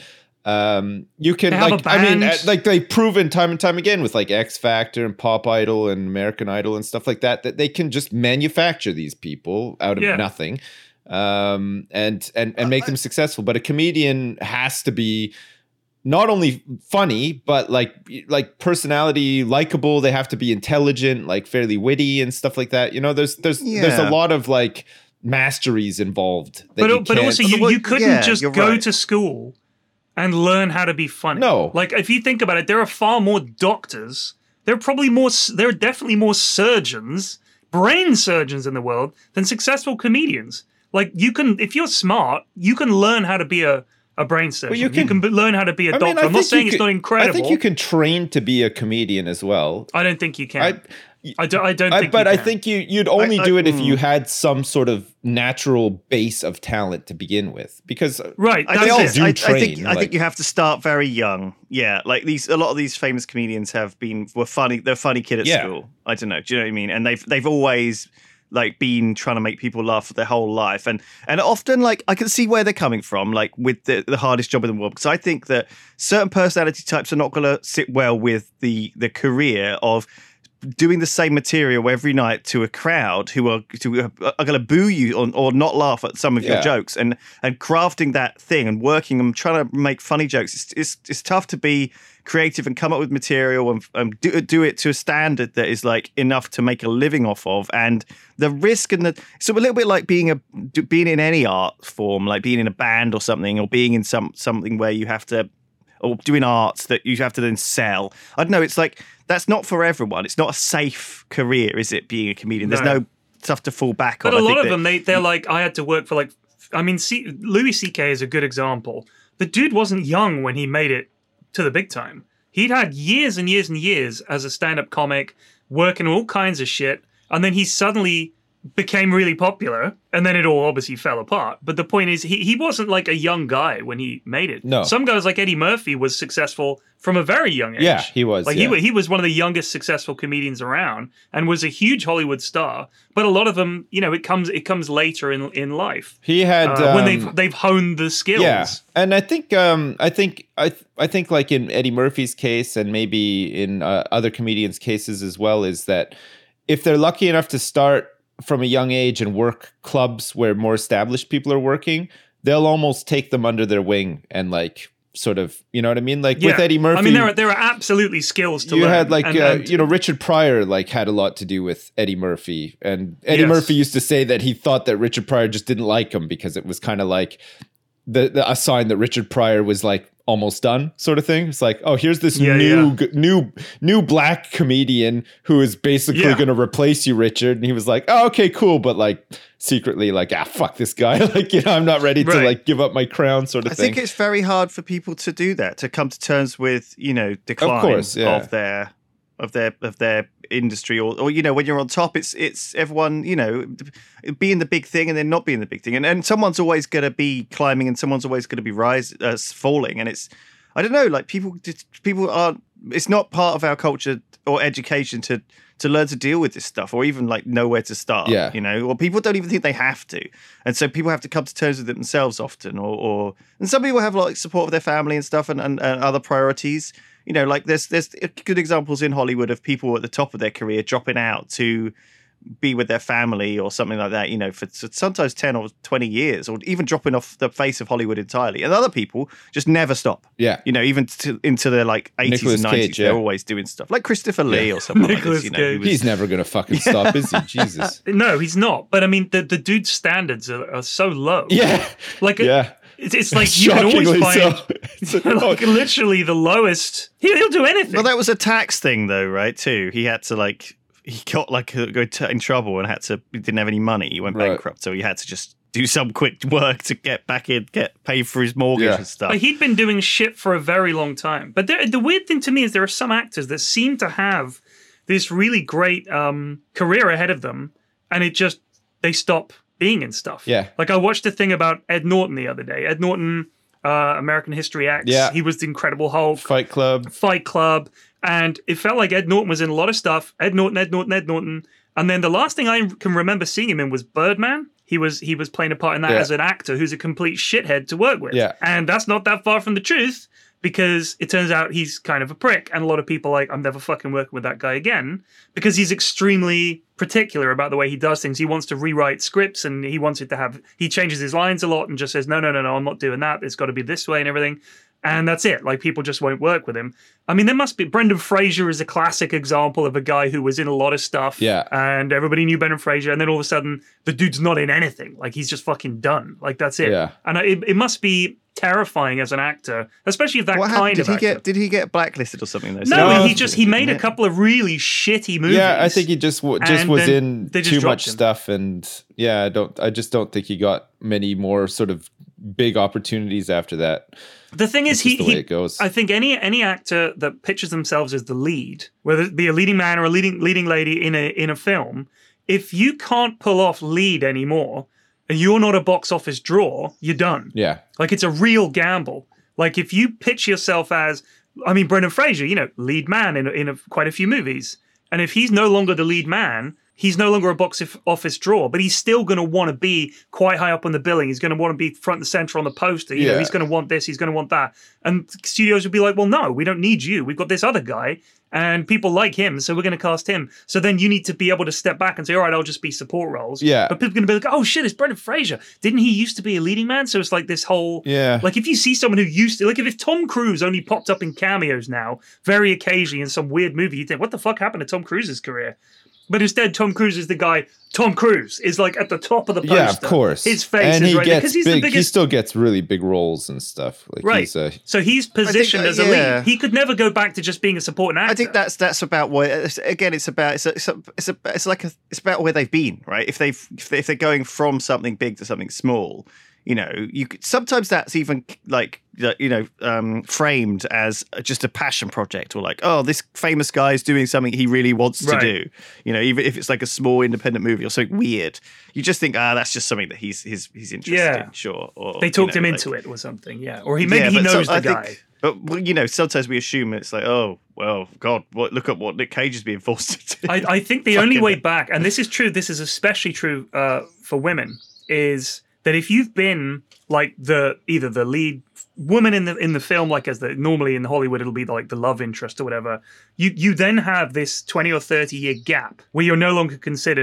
Um, you can They have like a I mean, band. uh, like they've proven time and time again with like X Factor and Pop Idol and American Idol and stuff like that that they can just manufacture these people out of Yeah. nothing, um, and and and make them successful. But a comedian has to be not only funny, but like like personality, likable. They have to be intelligent, like fairly witty and stuff like that. You know, there's there's there's a Yeah. lot of like masteries involved. That But you but can't- also you, Well, you couldn't yeah, just you're go right. to school and learn how to be funny. No. Like if you think about it, there are far more doctors. There are probably more. s- There are definitely more surgeons, brain surgeons in the world than successful comedians. Like you can, if you're smart, you can learn how to be a, a brain surgeon. you you can, can- be- learn how to be a I doctor. mean, I I'm not think saying you it's could- not incredible. I think you can train to be a comedian as well. I don't think you can. I, I, don't. I don't I, think. but you I can. think you you'd only I- do it if mm. you had some sort of natural base of talent to begin with, because Right. I That's they all it. do I, I train, think I like- think you have to start very young. Yeah, like these a lot of these famous comedians have been were funny. They're a funny kid at Yeah. school. I don't know. Do you know what I mean? And they've they've always like been trying to make people laugh for their whole life, and and often like I can see where they're coming from, like with the, the hardest job in the world, because I think that certain personality types are not going to sit well with the the career of doing the same material every night to a crowd who are who are going to boo you or, or not laugh at some of your Yeah. jokes, and and crafting that thing and working and trying to make funny jokes. It's it's, it's tough to be creative and come up with material and, and do, do it to a standard that is like enough to make a living off of. And the risk and the so a little bit like being a being in any art form, like being in a band or something, or being in some something where you have to. Or doing arts that you have to then sell. I don't know. It's like that's not for everyone. It's not a safe career, is it? Being a comedian, there's No. no stuff to fall back But on. a I lot think of that- them, they they're like, I had to work for like, I mean, C- Louis C K is a good example. The dude wasn't young when he made it to the big time. He'd had years and years and years as a stand-up comic, working all kinds of shit, and then he suddenly became really popular, and then it all obviously fell apart. But the point is, he, he wasn't like a young guy when he made it. No. Some guys like Eddie Murphy was successful from a very young age. Yeah, he was, Like yeah. he, wa- he was one of the youngest successful comedians around and was a huge Hollywood star. But a lot of them, you know, it comes it comes later in in life he had uh, when um, they've they've honed the skills. Yeah, and I think um, I think I th- I think like in Eddie Murphy's case, and maybe in uh, other comedians' cases as well, is that if they're lucky enough to start from a young age and work clubs where more established people are working, they'll almost take them under their wing and like sort of, you know what I mean? Like Yeah. with Eddie Murphy. I mean, there are there are absolutely skills to you learn. had like and, uh, and- you know, Richard Pryor like had a lot to do with Eddie Murphy, and Eddie Yes. Murphy used to say that he thought that Richard Pryor just didn't like him because it was kind of like the, the a sign that Richard Pryor was like almost done, sort of thing. It's like, oh, here's this Yeah, new yeah. g- new new black comedian who is basically Yeah. going to replace you, Richard. And he was like, oh, okay, cool, but like secretly like, ah, fuck this guy. Like, you know, I'm not ready to Right. like give up my crown, sort of I thing. think it's very hard for people to do that, to come to terms with, you know, decline course, yeah. of their of their of their industry, or, or you know, when you're on top, it's it's everyone, you know, being the big thing and then not being the big thing, and and someone's always going to be climbing and someone's always going to be rise uh, falling, and it's I don't know, like people just people aren't. It's not part of our culture or education to to learn to deal with this stuff, or even like know where to start. Yeah. You know, or people don't even think they have to, and so people have to come to terms with it themselves often, or or and some people have like support of their family and stuff, and, and, and other priorities. You know, like there's there's good examples in Hollywood of people at the top of their career dropping out to be with their family or something like that, you know, for sometimes ten or twenty years, or even dropping off the face of Hollywood entirely. And other people just never stop. Yeah. You know, even to, into their like eighties Nicolas and nineties, Cage, yeah. they're always doing stuff. Like Christopher Lee or someone like Nicolas this, you know. Cage. Who was, He's never going to fucking stop, is he? Jesus. No, he's not. But I mean, the, the dude's standards are, are so low. Yeah. Like, Yeah. it's, it's like you can always Shockingly find so. It's like, like literally the lowest. He'll, he'll do anything. well, that was a tax thing though, right? Too. He had to like, he got like a, go t- in trouble and had to, he didn't have any money. He went Right. bankrupt. So he had to just do some quick work to get back in, get paid for his mortgage Yeah. and stuff. But he'd been doing shit for a very long time. But there, the weird thing to me is there are some actors that seem to have this really great um, career ahead of them, and it just, they stop being in stuff. Yeah. Like I watched a thing about Ed Norton the other day. Ed Norton, uh, American History X. Yeah. He was the Incredible Hulk. Fight Club. Fight Club, and it felt like Ed Norton was in a lot of stuff. Ed Norton, Ed Norton, Ed Norton, and then the last thing I can remember seeing him in was Birdman. He was he was playing a part in that Yeah. as an actor who's a complete shithead to work with. Yeah. And that's not that far from the truth, because it turns out he's kind of a prick, and a lot of people are like, I'm never fucking working with that guy again, because he's extremely particular about the way he does things. He wants to rewrite scripts, and he wants it to have, he changes his lines a lot and just says, no, no, no, no, I'm not doing that. It's got to be this way and everything. And that's it. Like, people just won't work with him. I mean, there must be, Brendan Fraser is a classic example of a guy who was in a lot of stuff. Yeah. And everybody knew Brendan Fraser. And then all of a sudden, the dude's not in anything. Like, he's just fucking done. Like, that's it. Yeah. And it, it must be terrifying as an actor, especially if that what kind happened? Did of he actor. get did he get blacklisted or something though? No, No, he just he made a Yeah. couple of really shitty movies. Yeah, I think he just w- just And was then in they just too dropped much him. stuff, and yeah, I don't. I just don't think he got many more sort of big opportunities after that. The thing is, It's just he, the way he it goes. I think any any actor that pitches themselves as the lead, whether it be a leading man or a leading leading lady in a in a film, if you can't pull off lead anymore, and you're not a box office draw, you're done. Yeah, Like, it's a real gamble. Like, if you pitch yourself as, I mean, Brendan Fraser, you know, lead man in, a, in a, quite a few movies. And if he's no longer the lead man, he's no longer a box of- office draw, but he's still going to want to be quite high up on the billing. He's going to want to be front and center on the poster. You know, Yeah. he's going to want this, he's going to want that. And studios would be like, well, no, we don't need you. We've got this other guy, and people like him, so we're going to cast him. So then you need to be able to step back and say, all right, I'll just be support roles. Yeah. But people are going to be like, oh shit, it's Brendan Fraser. Didn't he used to be a leading man? So it's like this whole, Yeah. like if you see someone who used to, like if, if Tom Cruise only popped up in cameos now, very occasionally in some weird movie, you'd think, what the fuck happened to Tom Cruise's career? But instead, Tom Cruise is the guy. Tom Cruise is like at the top of the poster. yeah, of course. His face and is he right there gets because he's big. the He biggest. still gets really big roles and stuff. Like Right. He's a, So he's positioned uh, as a yeah. lead. He could never go back to just being a supporting actor. I think that's that's about what it's- again it's about it's a, it's a, it's, a, it's like a, it's about where they've been, right? If they've if, they, if they're going from something big to something small, you know, you could, sometimes that's even like you know um, framed as just a passion project, or like, oh, this famous guy is doing something he really wants to Right. do. You know, even if it's like a small independent movie or something weird, you just think, ah, that's just something that he's he's he's interested Yeah. in, sure. Or they talked you know, him like- into it or something, yeah. Or he maybe Yeah, he but so- knows I the guy. think- But well, you know, sometimes we assume it's like, oh, well, God, what? Look at what Nick Cage is being forced to do. I, I think the only Fucking- way back, and this is true, this is especially true uh, for women, is that if you've been like the either the lead woman in the in the film, like as the normally in Hollywood it'll be like the love interest or whatever, you you then have this twenty or thirty year gap where you're no longer considered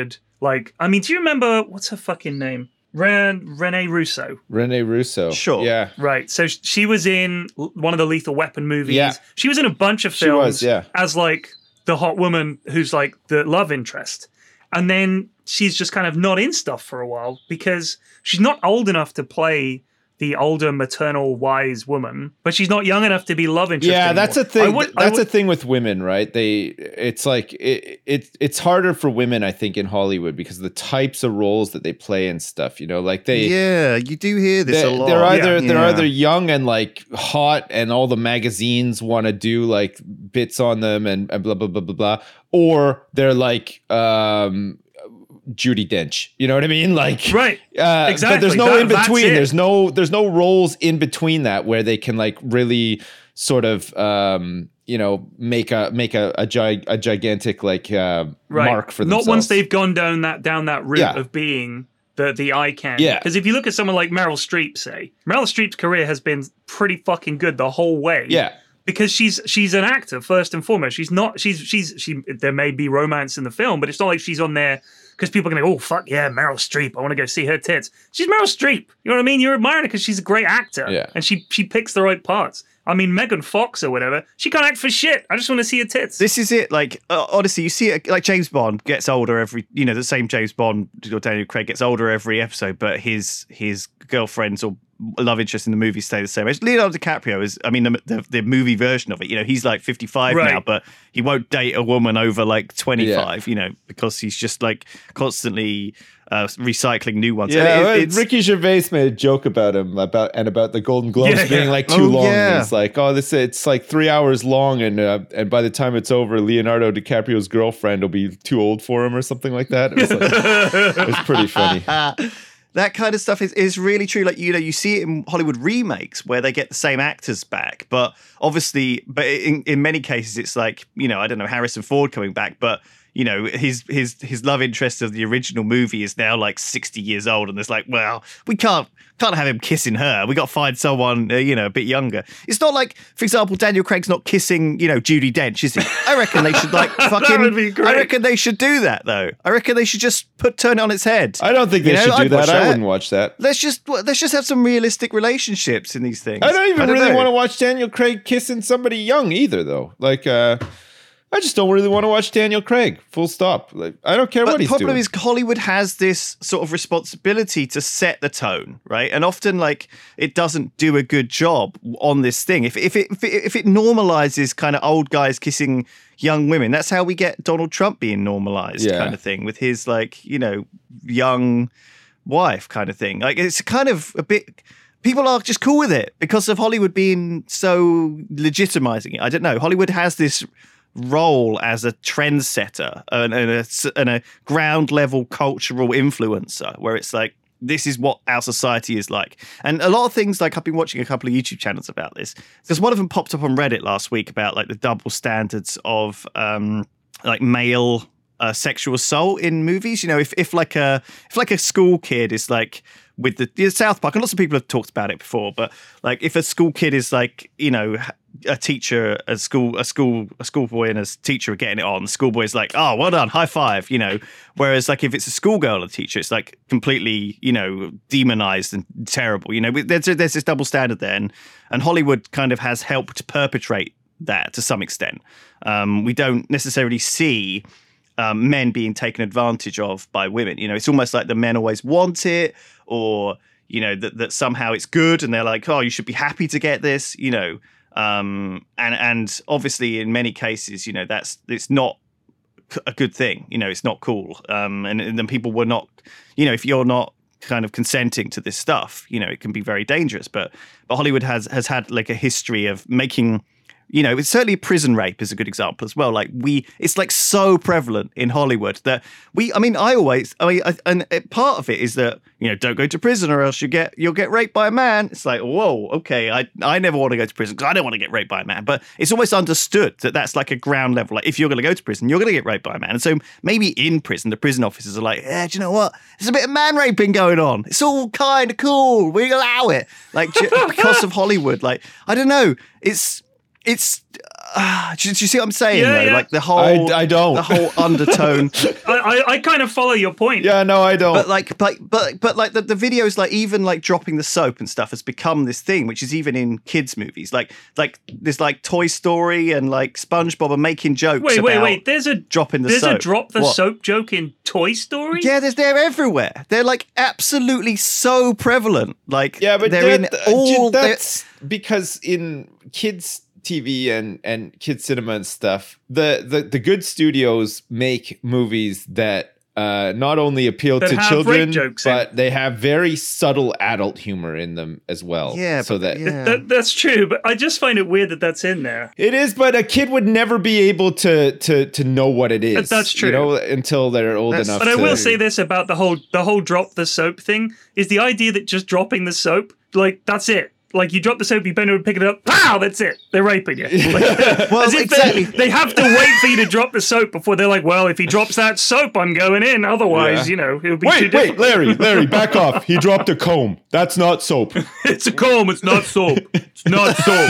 Like, I mean, do you remember what's her fucking name? Ren Rene Russo. Rene Russo. Sure. Yeah. Right. So sh- she was in l- one of the Lethal Weapon movies. Yeah. She was in a bunch of She films was, yeah. as like the hot woman who's like the love interest. And then she's just kind of not in stuff for a while because she's not old enough to play the older maternal wise woman, but she's not young enough to be love interest. Yeah, anymore. that's a thing. Would, that's would, a thing with women, right? They, it's like it, it, it's harder for women, I think, in Hollywood because of the types of roles that they play and stuff. You know, like they, yeah, you do hear this they, a lot. They're either yeah. they're yeah. either young and like hot, and all the magazines want to do like bits on them and, and blah blah blah blah blah, or they're like um, Judi Dench. You know what I mean? Like right, uh, exactly. But there's no that, in between. There's no there's no roles in between that where they can like really sort of um, you know make a make a a, gi- a gigantic like uh, right. mark for themselves. Not once they've gone down that down that route Yeah. of being the the eye candy. Yeah. Because if you look at someone like Meryl Streep, say Meryl Streep's career has been pretty fucking good the whole way. Yeah. Because she's she's an actor first and foremost. She's not she's she's she. There may be romance in the film, but it's not like she's on there because people are gonna go, oh fuck yeah, Meryl Streep. I want to go see her tits. She's Meryl Streep. You know what I mean? You're admiring her because she's a great actor. Yeah. And she she picks the right parts. I mean, Megan Fox or whatever, she can't act for shit. I just want to see her tits. This is it. Like, uh, honestly, you see it like James Bond gets older every, you know, the same James Bond or Daniel Craig gets older every episode, but his his girlfriends or love interest in the movie stay the same age. Leonardo DiCaprio is, I mean, the, the, the movie version of it, you know, he's like fifty-five Right. now, but he won't date a woman over like twenty-five, yeah. you know, because he's just like constantly uh, recycling new ones. Yeah, And well, it, it's, Ricky Gervais made a joke about him about and about the Golden Globes Yeah, being yeah. like too Oh, long. yeah. He's like, oh, this it's like three hours long, and uh, and by the time it's over, Leonardo DiCaprio's girlfriend will be too old for him or something like that. It was, like, it was pretty funny. that kind of stuff is, is really true. Like, you know, you see it in Hollywood remakes where they get the same actors back, but obviously, but in, in many cases, it's like, you know, I don't know, Harrison Ford coming back, but you know, his his his love interest of the original movie is now like sixty years old, and it's like, well, we can't can't have him kissing her. We got to find someone, uh, you know, a bit younger. It's not like, for example, Daniel Craig's not kissing, you know, Judi Dench, is he? I reckon they should like fucking. would be great. I reckon they should do that though. I reckon they should just put turn it on its head. I don't think they You know, should do I'd watch that. I that. wouldn't watch that. Let's just let's just have some realistic relationships in these things. I don't even really know. want to watch Daniel Craig kissing somebody young either, though. Like, uh, I just don't really want to watch Daniel Craig. Full stop. Like, I don't care But what the he's problem doing. is Hollywood has this sort of responsibility to set the tone, right? And often, like, it doesn't do a good job on this thing. If if it if it, if it normalizes kind of old guys kissing young women, that's how we get Donald Trump being normalized, Yeah. kind of thing, with his like you know young wife, kind of thing. Like, it's kind of a bit. People are just cool with it because of Hollywood being so legitimizing it. I don't know. Hollywood has this role as a trendsetter and, and, a, and a ground level cultural influencer where it's like, this is what our society is like. And a lot of things, like I've been watching a couple of YouTube channels about this, because one of them popped up on Reddit last week about like the double standards of um, like male uh, sexual assault in movies. You know, if, if like a if like a school kid is like with the you know, South Park, and lots of people have talked about it before, but like if a school kid is like, you know, a teacher, a school, a school, a schoolboy and a teacher are getting it on, the schoolboy is like, oh, well done, high five, you know. Whereas like if it's a schoolgirl and a teacher, it's like completely, you know, demonized and terrible. You know, there's there's this double standard there, and, and Hollywood kind of has helped perpetrate that to some extent. Um, we don't necessarily see um, men being taken advantage of by women. You know, it's almost like the men always want it, or you know that that somehow it's good, and they're like, oh, you should be happy to get this, you know. Um, and and obviously in many cases, you know, that's it's not a good thing. You know, it's not cool. Um, and, and then people were not, you know, if you're not kind of consenting to this stuff, you know, it can be very dangerous. But but Hollywood has has had like a history of making. You know, it's certainly prison rape is a good example as well. Like we, it's like so prevalent in Hollywood that we, I mean, I always, I mean, I, and it, part of it is that, you know, don't go to prison or else you get, you'll get raped by a man. It's like, whoa, okay. I, I never want to go to prison because I don't want to get raped by a man, but it's almost understood that that's like a ground level. Like if you're going to go to prison, you're going to get raped by a man. And so maybe in prison, the prison officers are like, yeah, do you know what? There's a bit of man raping going on. It's all kind of cool. We allow it. Like because of Hollywood, like, I don't know. It's, It's uh, do, you- do you see what I'm saying? Yeah, though? yeah. Like the whole, I, I don't. the whole undertone. I, I, I kind of follow your point. yeah, no, I don't. But like, but but but like the, the videos, like even like dropping the soap and stuff has become this thing, which is even in kids' movies. Like like there's like Toy Story and like SpongeBob are making jokes. Wait, wait, about wait. There's a dropping the there's soap. a drop the What? soap joke in Toy Story. Yeah, there's they're everywhere. They're like absolutely so prevalent. Like yeah, but they're in that- all. they're- that's because in kids T V and and kids cinema and stuff, the the the good studios make movies that uh not only appeal That to have children, rape jokes in. but they have very subtle adult humor in them as well. Yeah, so but- that yeah. That, that's true, but I just find it weird that that's in there. it is, but a kid would never be able to to to know what it is. That's true. you know, until they're old That's- enough. But I to, will say this about the whole the whole drop the soap thing is the idea that just dropping the soap, like that's it. Like you drop the soap, you bend over and pick it up, pow, that's it. They're raping you. Like, Well, as if exactly. they, they have to wait for you to drop the soap before they're like, well, if he drops that soap, I'm going in. Otherwise, Yeah. you know, it'll be too Wait, wait, difficult. Larry, Larry, back off. He dropped a comb. That's not soap. It's a comb, it's not soap. It's not soap.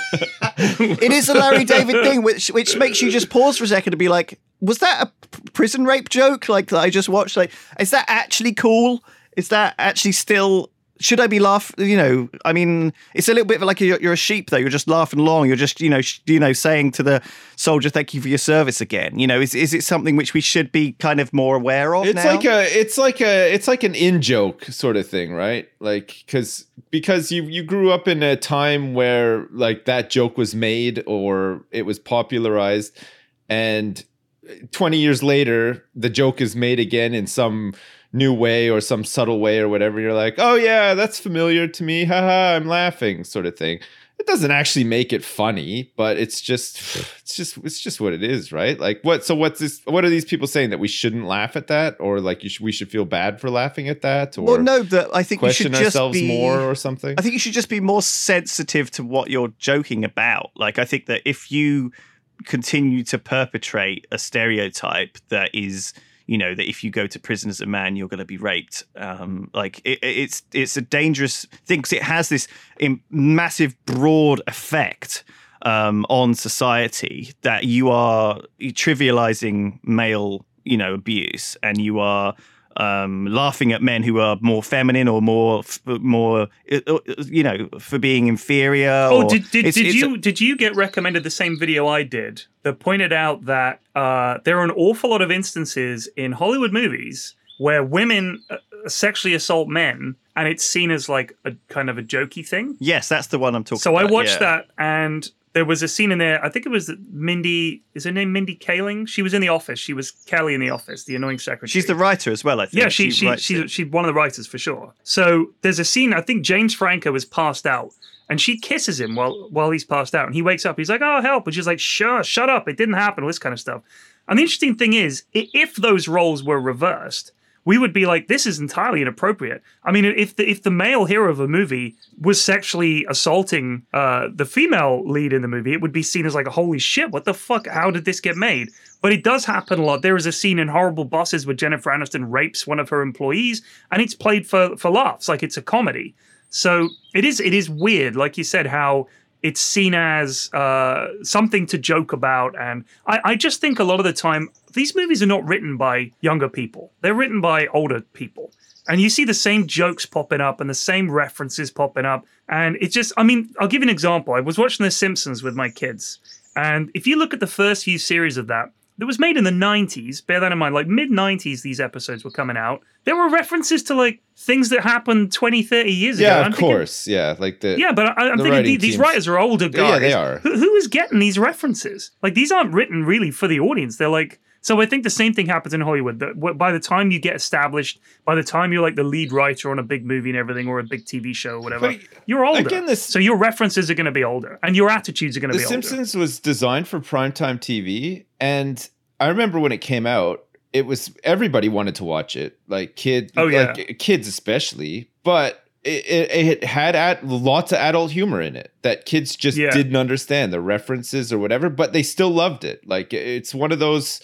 It is a Larry David thing, which which makes you just pause for a second to be like, was that a p- prison rape joke? Like that I just watched. Like, is that actually cool? Is that actually still? Should I be laugh? You know, I mean, it's a little bit like you're, you're a sheep, though. You're just laughing along. You're just, you know, sh- you know, saying to the soldier, "Thank you for your service again." You know, is is it something which we should be kind of more aware of It's now? like a, it's like a, it's like an in joke sort of thing, right? Like, because because you you grew up in a time where like that joke was made or it was popularized, and twenty years later the joke is made again in some new way or some subtle way or whatever. You're like, oh yeah, that's familiar to me. Haha, I'm laughing, sort of thing. It doesn't actually make it funny, but it's just, it's just, it's just what it is, right? Like, what? So, what's this? What are these people saying, that we shouldn't laugh at that, or like you should, we should feel bad for laughing at that, or well, no, that I think you question should just ourselves be more or something? I think you should just be more sensitive to what you're joking about. Like, I think that if you continue to perpetrate a stereotype that is, you know, that if you go to prison as a man, you're going to be raped. Um, like it, it's it's a dangerous thing because it has this im- massive, broad effect um, on society that you are trivializing male, you know, abuse, and you are um, laughing at men who are more feminine or more, more, you know, for being inferior. Oh, or, did did, it's- did it's you a- did you get recommended the same video I did that pointed out that uh, there are an awful lot of instances in Hollywood movies where women uh, sexually assault men, and it's seen as like a kind of a jokey thing. Yes, that's the one I'm talking So about. I watched yeah. that, and there was a scene in there. I think it was Mindy. Is her name Mindy Kaling? She was in The Office. She was Kelly in The Office, the annoying secretary. She's the writer as well, I think. Yeah, she she, writes she it. she's one of the writers for sure. So there's a scene. I think James Franco is passed out, and she kisses him while while he's passed out, and he wakes up. He's like, "Oh, help!" And she's like, "Sure, shut up. It didn't happen." All this kind of stuff. And the interesting thing is, i- if those roles were reversed, we would be like, this is entirely inappropriate. I mean, if the if the male hero of a movie was sexually assaulting uh, the female lead in the movie, it would be seen as like, holy shit, what the fuck? How did this get made? But it does happen a lot. There is a scene in Horrible Bosses where Jennifer Aniston rapes one of her employees, and it's played for for laughs, like it's a comedy. So it is it is weird, like you said, how it's seen as uh, something to joke about. And I, I just think a lot of the time, these movies are not written by younger people. They're written by older people. And you see the same jokes popping up and the same references popping up. And it's just, I mean, I'll give you an example. I was watching The Simpsons with my kids. And if you look at the first few series of that, that was made in the nineties, bear that in mind, like mid nineties, these episodes were coming out. There were references to like things that happened twenty, thirty years ago. yeah, of I'm thinking, course. yeah, like the yeah, but I, I'm the thinking writing the, these teams- writers are older guys. Yeah, they are. Who, who is getting these references? Like, these aren't written really for the audience. They're like, so I think the same thing happens in Hollywood. That wh- by the time you get established, by the time you're like the lead writer on a big movie and everything, or a big T V show or whatever, But you're older. again, this- so your references are going to be older, and your attitudes are going to The be older. Simpsons was designed for primetime T V, and I remember when it came out, it was everybody wanted to watch it, like kid, Oh, yeah. like kids especially. But it, it, it had ad, lots of adult humor in it that kids just Yeah. didn't understand the references or whatever, but they still loved it. Like it's one of those.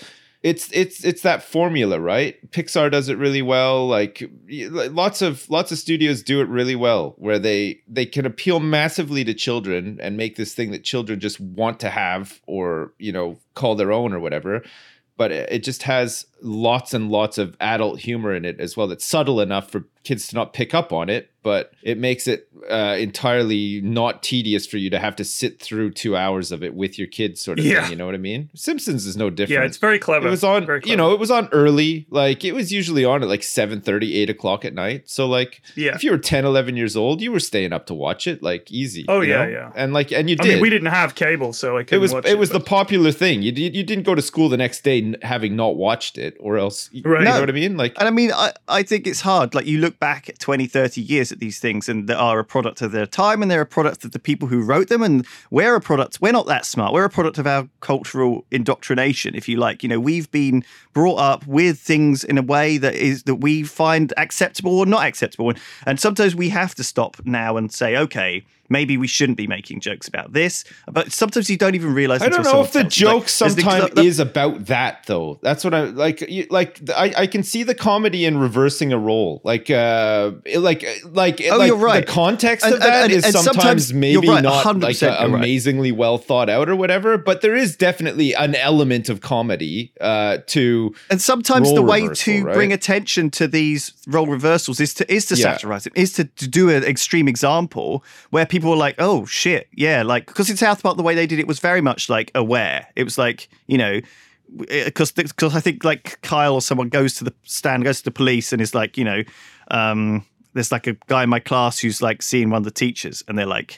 it's it's it's that formula, right? Pixar does it really well. Like lots of lots of studios do it really well, where they they can appeal massively to children and make this thing that children just want to have, or you know, call their own or whatever. But it just has lots and lots of adult humor in it as well. That's subtle enough for kids to not pick up on it, but it makes it uh, entirely not tedious for you to have to sit through two hours of it with your kids, sort of yeah. thing. You know what I mean? Simpsons is no different. Yeah, it's very clever. It was on, very clever. you know, it was on early. Like it was usually on at like seven thirty, eight o'clock at night. So like, yeah. if you were ten, eleven years old, you were staying up to watch it, like easy. Oh you yeah, know? yeah. And like, and you I did. mean, we didn't have cable, so I couldn't It was watch it it was but... the popular thing. You did, you didn't go to school the next day n- having not watched it, or else Right. you No. know what I mean? Like, And I mean, I, I think it's hard. Like you look back at twenty, thirty years at these things and they are a product of their time and they're a product of the people who wrote them. And we're a product, we're not that smart. We're a product of our cultural indoctrination, if you like. You know, we've been brought up with things in a way that is that we find acceptable or not acceptable. And, and sometimes we have to stop now and say, okay, maybe we shouldn't be making jokes about this. But sometimes you don't even realize. I don't until know someone if the tells you. joke Like, there's the- sometimes the- is about that though. That's what I like. You, like I, I can see the comedy in reversing a role. Like, uh, like, like, Oh, like you're right. The context And- of that and- is and sometimes, sometimes maybe you're right, not like one hundred percent uh, you're right. amazingly well thought out or whatever. But there is definitely an element of comedy uh, to. And sometimes role the way reversal, to right? bring attention to these role reversals is to is to Yeah. satirize them, is to, to do an extreme example where people are like, oh shit, yeah, like because in South Park the way they did it was very much like aware. It was like, you know, because because I think like Kyle or someone goes to the stand, goes to the police, and is like, you know, um, there's like a guy in my class who's like seeing one of the teachers, and they're like,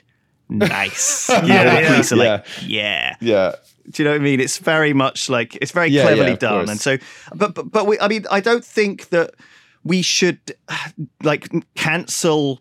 nice, Yeah, And the yeah. police are Yeah. like, yeah. Yeah. Do you know what I mean? It's very much like it's very Yeah, cleverly yeah, of done, course. and so, but but but we, I mean, I don't think that we should like cancel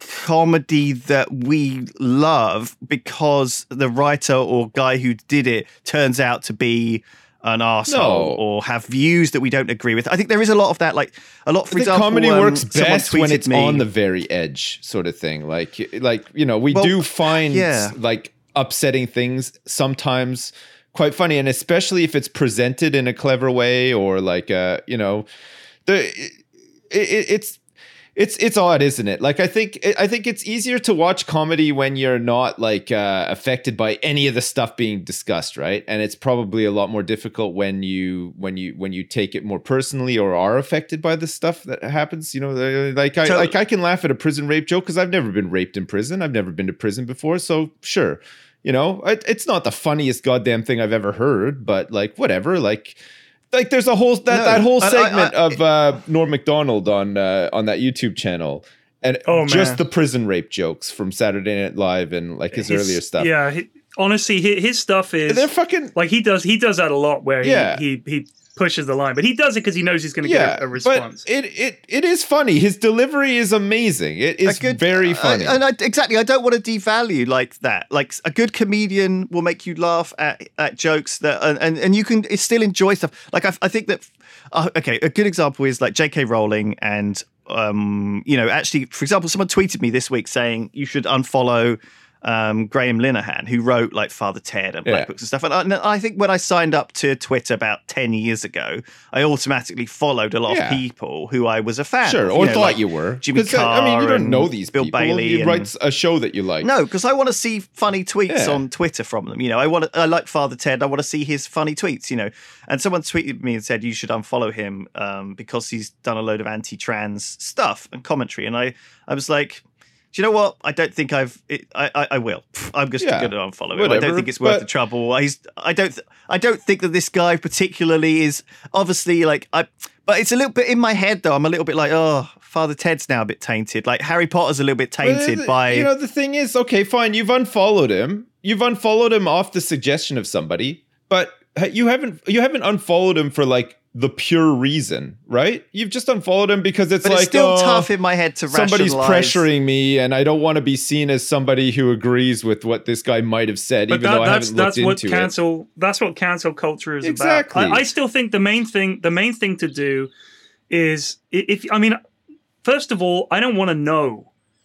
comedy that we love because the writer or guy who did it turns out to be an arsehole No. or have views that we don't agree with. I think there is a lot of that, like a lot, for I think example, comedy um, works someone best when tweeted it's me- on the very edge, sort of thing. Like, like you know, we Well, do find yeah. like upsetting things sometimes quite funny, and especially if it's presented in a clever way, or like, uh, you know, the it, it, it's. It's it's odd, isn't it? Like I think I think it's easier to watch comedy when you're not like uh, affected by any of the stuff being discussed, right? And it's probably a lot more difficult when you when you when you take it more personally or are affected by the stuff that happens. You know, like I So- like I can laugh at a prison rape joke because I've never been raped in prison. I've never been to prison before, so sure, you know, it, it's not the funniest goddamn thing I've ever heard, but like whatever, like. Like there's a whole that, No, that whole I- I- segment I- of uh, Norm Macdonald on uh, on that YouTube channel, and Oh, just man. the prison rape jokes from Saturday Night Live and like his, His- earlier stuff. Yeah, he, honestly, his, his stuff is They're fucking like he does. He does that a lot, where he Yeah. he, he pushes the line, but he does it because he knows he's going to yeah, get a, a response. but it it it is funny. His delivery is amazing. It is A good- very funny. Uh, and I, exactly, I don't want to devalue like that. Like a good comedian will make you laugh at, at jokes that, and, and, and you can still enjoy stuff. Like I, I think that, uh, okay, a good example is like J K Rowling and, um, you know, actually, for example, someone tweeted me this week saying you should unfollow um, Graham Linehan, who wrote like Father Ted and Black Yeah. Books and stuff. And I, and I think when I signed up to Twitter about ten years ago, I automatically followed a lot Yeah. of people who I was a fan Sure, of, or know, thought like you were. Jimmy 'Cause, uh, I mean, you Carr don't and know these Bill people. Bailey. He and- writes a show that you like. no, because I want to see funny tweets Yeah. on Twitter from them. You know, I want to, I like Father Ted. I want to see his funny tweets. You know, and someone tweeted me and said you should unfollow him um, because he's done a load of anti-trans stuff and commentary. And I, I was like, do you know what? I don't think I've. It, I, I, I will. Pff, I'm just Yeah, going to unfollow him. I whatever, don't think it's worth but- the trouble. He's. I don't. th- I don't think that this guy particularly is obviously like. I. But it's a little bit in my head though. I'm a little bit like, oh, Father Ted's now a bit tainted. Like Harry Potter's a little bit tainted But, uh, by. You know, the thing is, okay, fine. You've unfollowed him. You've unfollowed him off the suggestion of somebody, but you haven't. You haven't unfollowed him for like the pure reason, right? You've just unfollowed him because it's but like it's still oh, tough in my head to somebody's rationalize. pressuring me, and I don't want to be seen as somebody who agrees with what this guy might have said, But even that, though I that's haven't looked that's what into it. cancel. That's what cancel culture is Exactly. about. I, I still think the main thing, the main thing to do, is i- if I mean, first of all, I don't want to know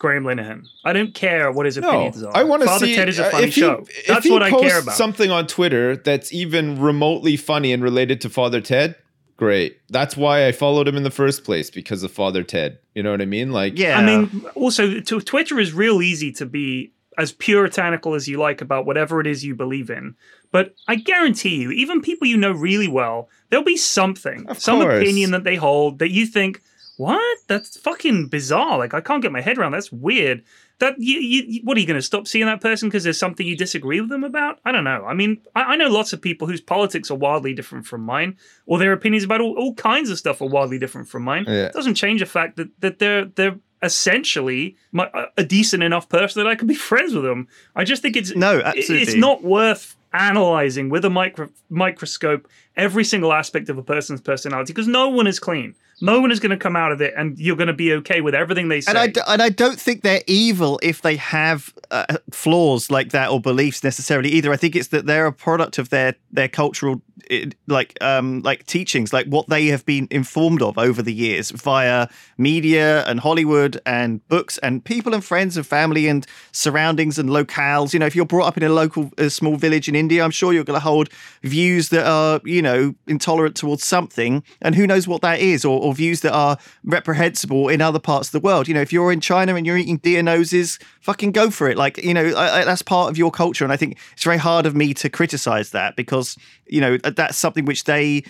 Graham Linehan. I don't care what his No, opinions are. I want to Father see Ted is a uh, funny if he, show. if That's he what I care posts about. something on Twitter that's even remotely funny and related to Father Ted. Great. That's why I followed him in the first place, because of Father Ted. You know what I mean? Like, Yeah. I mean, also, to, Twitter is real easy to be as puritanical as you like about whatever it is you believe in. But I guarantee you, even people you know really well, there'll be something, Of some course. opinion that they hold that you think, what? That's fucking bizarre. Like, I can't get my head around. That's weird. That you, you, what are you going to stop seeing that person because there's something you disagree with them about? I don't know. I mean, I, I know lots of people whose politics are wildly different from mine, or their opinions about all, all kinds of stuff are wildly different from mine. Yeah. It doesn't change the fact that that they're they're essentially my, a decent enough person that I can be friends with them. I just think it's No, it- absolutely. it's not worth analyzing with a micro, microscope every single aspect of a person's personality, because no one is clean. No one is going to come out of it, and you're going to be okay with everything they say. And I, d- and I don't think they're evil if they have uh, flaws like that or beliefs necessarily either. I think it's that they're a product of their their cultural it, like um like teachings, like what they have been informed of over the years via media and Hollywood and books and people and friends and family and surroundings and locales. You know, if you're brought up in a local a small village in India, I'm sure you're going to hold views that are, you know, intolerant towards something, and who knows what that is, or, or views that are reprehensible in other parts of the world. You know, if you're in China and you're eating deer noses, fucking go for it. Like, you know, I, I, that's part of your culture. And I think it's very hard of me to criticize that because, you know, that's something which they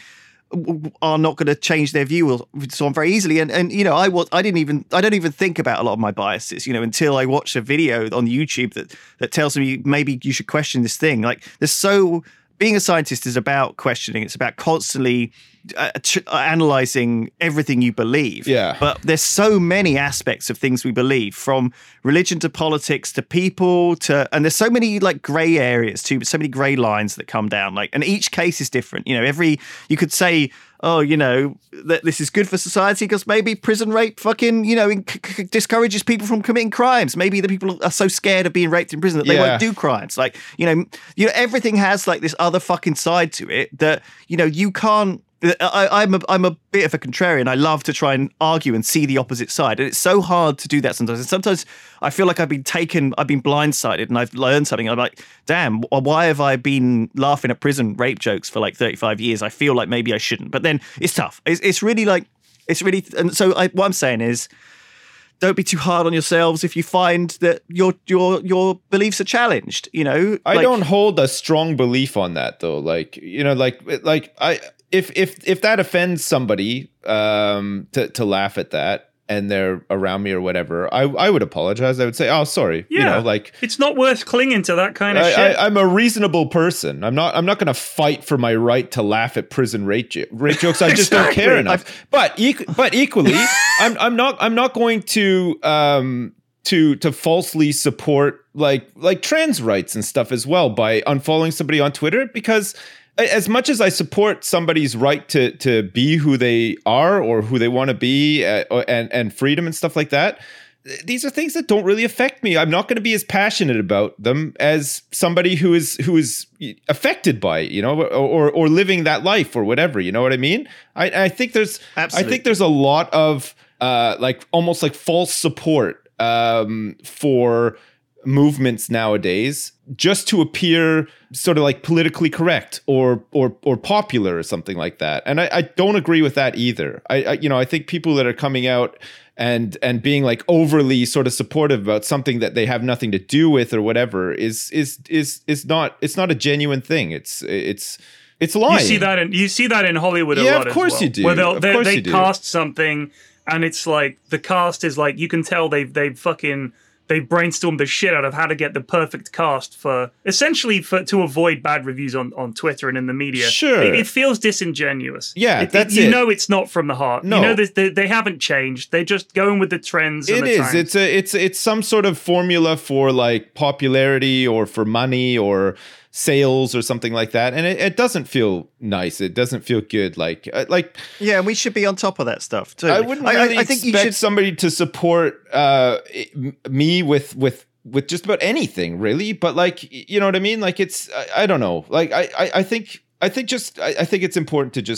are not going to change their view on very easily. And, and you know, I was, I didn't even, I don't even think about a lot of my biases, you know, until I watch a video on YouTube that, that tells me maybe you should question this thing. Like, there's so, being a scientist is about questioning. It's about constantly uh, tr- analyzing everything you believe. Yeah. But there's so many aspects of things we believe, from religion to politics to people to, and there's so many like gray areas too, but so many gray lines that come down. Like, and each case is different. You know, every, you could say, oh, you know, that this is good for society because maybe prison rape fucking, you know, in- c- c- discourages people from committing crimes. Maybe the people are so scared of being raped in prison that they Yeah. won't do crimes. Like, you know, you know, everything has like this other fucking side to it that, you know, you can't. I, I'm a I'm a bit of a contrarian. I love to try and argue and see the opposite side, and it's so hard to do that sometimes. And sometimes I feel like I've been taken, I've been blindsided, and I've learned something. I'm like, damn, why have I been laughing at prison rape jokes for like thirty-five years? I feel like maybe I shouldn't, but then it's tough. It's it's really like it's really, and so I, what I'm saying is, don't be too hard on yourselves if you find that your your your beliefs are challenged. You know, I Like- don't hold a strong belief on that though. Like, you know, like like I if if if that offends somebody um to to laugh at that and they're around me or whatever, I I would apologize. I would say, "Oh, sorry." yeah, You know, like it's not worth clinging to that kind of I, shit. I, I'm a reasonable person. I'm not. I'm not going to fight for my right to laugh at prison rape, jo- rape jokes. I just don't care Exactly. enough. But equ- but equally, I'm I'm not. I'm not going to um to to falsely support like like trans rights and stuff as well by unfollowing somebody on Twitter, because as much as I support somebody's right to to be who they are or who they want to be, uh, and and freedom and stuff like that, these are things that don't really affect me. I'm not going to be as passionate about them as somebody who is who is affected by it, you know, or or living that life or whatever. You know what I mean? I, I think there's Absolutely. I think there's a lot of uh, like almost like false support um, for movements nowadays just to appear sort of like politically correct or or or popular or something like that. And I, I don't agree with that either. I, I you know I think people that are coming out and and being like overly sort of supportive about something that they have nothing to do with or whatever is is is is not it's not a genuine thing. It's it's it's lying. You see that in you see that in Hollywood a Yeah, lot of course as well, you do. Where they'll, Of they course they you do. cast something, and it's like the cast is like, you can tell they've they've fucking they brainstormed the shit out of how to get the perfect cast for essentially for to avoid bad reviews on, on Twitter and in the media. Sure. it, it feels disingenuous. Yeah, It- it- that's you it. know it's not from the heart. No. You know they, they haven't changed. They're just going with the trends. And It the is. times. It's a. It's it's some sort of formula for like popularity or for money or sales or something like that, and it, it doesn't feel nice. It doesn't feel good. Like uh, like yeah, we should be on top of that stuff too. I wouldn't really I think you expect should. somebody to support uh, m- me with with with just about anything, really. But like, you know what I mean? Like, it's I, I don't know. Like, I, I I think I think just I, I think it's important to just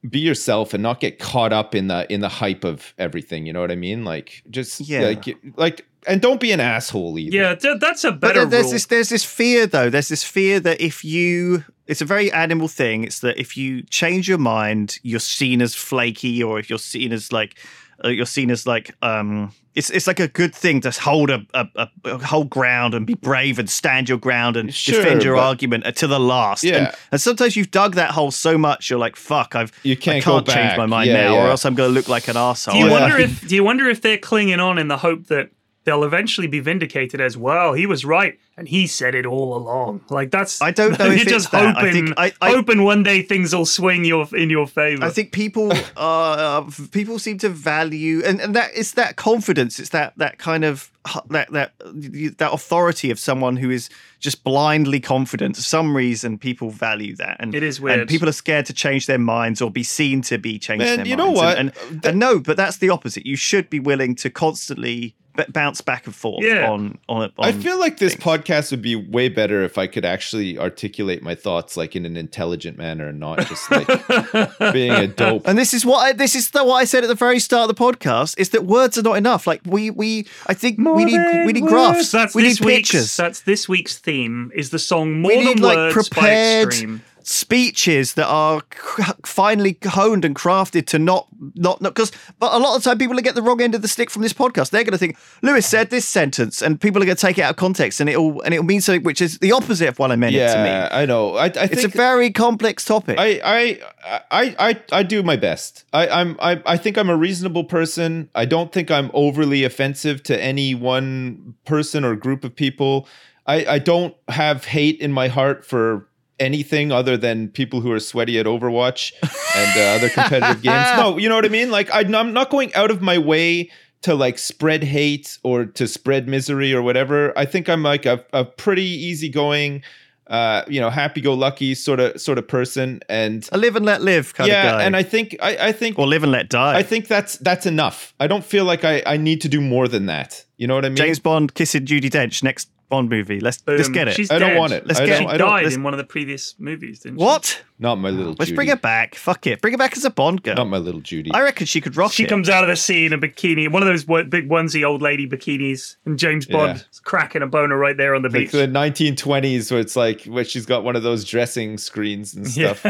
be yourself and not get caught up in the in the hype of everything. You know what I mean? Like just Yeah. like like and don't be an asshole either. Yeah, th- that's a But better there- there's rule. this there's this fear though. There's this fear that if you, it's a very animal thing. It's that if you change your mind, you're seen as flaky, or if you're seen as like, uh, you're seen as like, um, it's it's like a good thing to hold a, a, a, a hold ground and be brave and stand your ground and Sure, defend your but- argument to the last. Yeah. And, and sometimes you've dug that hole so much, you're like, fuck, I've You can't I go can't change back. my mind Yeah, now, or yeah. else I'm going to look like an asshole. Do you Yeah. wonder if do you wonder if they're clinging on in the hope that they'll eventually be vindicated as, well, he was right and he said it all along? Like that's I don't know you're if it's just that. I hoping think- I- I- hoping one day things will swing your in your favor. I think people uh, people seem to value, and, and that it's that confidence, it's that that kind of that that that authority of someone who is just blindly confident. For some reason, people value that, and It is weird. And people are scared to change their minds or be seen to be changing Man, their you know minds. what? And, and, and no, but that's the opposite. You should be willing to constantly b- bounce back and forth Yeah. on on. on I feel like this things. podcast would be way better if I could actually articulate my thoughts like in an intelligent manner and not just like being a dope. And this is what I, this is the, what I said at the very start of the podcast, is that words are not enough. Like we we I think we need we need graphs. That's we this need week's, pictures. That's this week's theme is the song More We Than need like Words by prepared Extreme. speeches that are c- finely honed and crafted to not not not because. But a lot of the time, people will get the wrong end of the stick from this podcast. They're going to think Lewis said this sentence, and people are going to take it out of context, and it'll and it'll mean something which is the opposite of what I meant it to Yeah, mean. I know. I, I think It's a very complex topic. I, I I I I do my best. I, I'm I, I think I'm a reasonable person. I don't think I'm overly offensive to any one person or group of people. I, I don't have hate in my heart for anything other than people who are sweaty at Overwatch and uh, other competitive games. No, you know what I mean? Like I, I'm not going out of my way to like spread hate or to spread misery or whatever. I think I'm like a, a pretty easygoing, uh, you know, happy-go-lucky sort of sort of person. And a live and let live kind yeah, of guy. and I think I, I think or live and let die. I think that's that's enough. I don't feel like I, I need to do more than that. You know what I mean? James Bond kissing Judi Dench next Bond movie. Let's let's Boom. get it. She's I don't dead. want it. Let's I get- don't, She I don't, died let's- in one of the previous movies, didn't she? What? Not my little Let's Judy. bring her back. Fuck it. Bring her back as a Bond girl. Not my little Judy. I reckon she could rock She it. comes out of the sea in a bikini, one of those wo- big onesie old lady bikinis, and James Bond Yeah. is cracking a boner right there on the like beach. the nineteen twenties where it's like where she's got one of those dressing screens and stuff.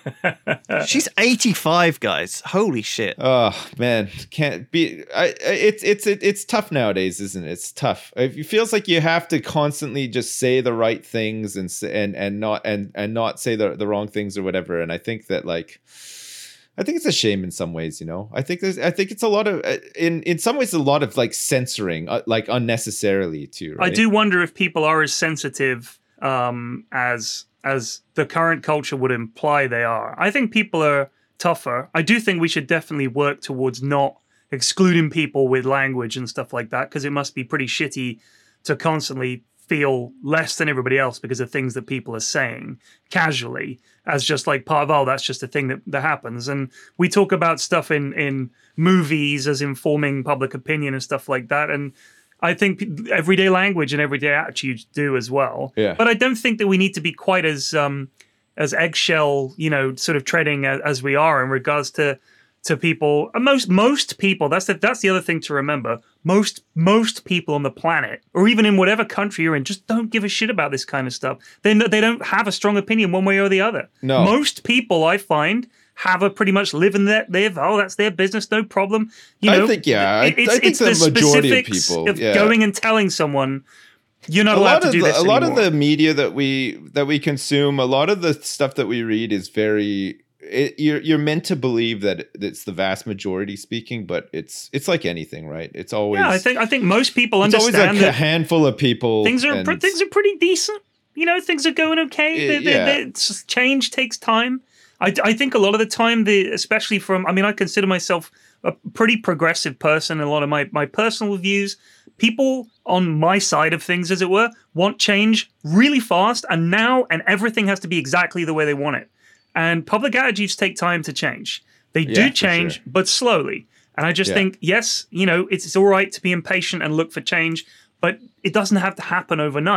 She's eighty-five, guys. Holy shit. Oh man, can't be. I, I it's it's it, it's tough nowadays, isn't it? It's tough. It feels like you have to constantly just say the right things and say, and and not and and not say the the wrong things or whatever. And I think that like, I think it's a shame in some ways. You know, I think there's I think it's a lot of uh, in in some ways a lot of like censoring, uh, like unnecessarily too. Right? I do wonder if people are as sensitive um, as as the current culture would imply they are. I think people are tougher. I do think we should definitely work towards not excluding people with language and stuff like that, because it must be pretty shitty to constantly feel less than everybody else because of things that people are saying casually as just like part of, oh, that's just a thing that, that happens. And we talk about stuff in, in movies as informing public opinion and stuff like that. And I think p- everyday language and everyday attitudes do as well. Yeah. But I don't think that we need to be quite as um, as eggshell, you know, sort of treading as, as we are in regards to to people. And most most people. That's the that's the other thing to remember. Most most people on the planet, or even in whatever country you're in, just don't give a shit about this kind of stuff. They they don't have a strong opinion one way or the other. No. Most people I find have a pretty much live and let live. Oh, that's their business, no problem. You I know, think, yeah, I- I it's, think it's the the majority of specifics people, of yeah. going and telling someone you're not a allowed lot to of do the, this a lot of anymore. the media that we that we consume, a lot of the stuff that we read is very. It, you're you're meant to believe that it's the vast majority speaking, but it's it's like anything, right? It's always Yeah, I think I think most people it's always understand like a that handful of people. things are and- pre- things are pretty decent. You know, things are going okay. Yeah, They- they- yeah. they- it's just change takes time. I, I think a lot of the time, the especially from I mean, I consider myself a pretty progressive person. A lot of my my personal views, people on my side of things, as it were, want change really fast and now, and everything has to be exactly the way they want it. And public attitudes take time to change. They Yeah, do for change, sure. but slowly. And I just Yeah. think, yes, you know, it's, it's all right to be impatient and look for change, but it doesn't have to happen overnight.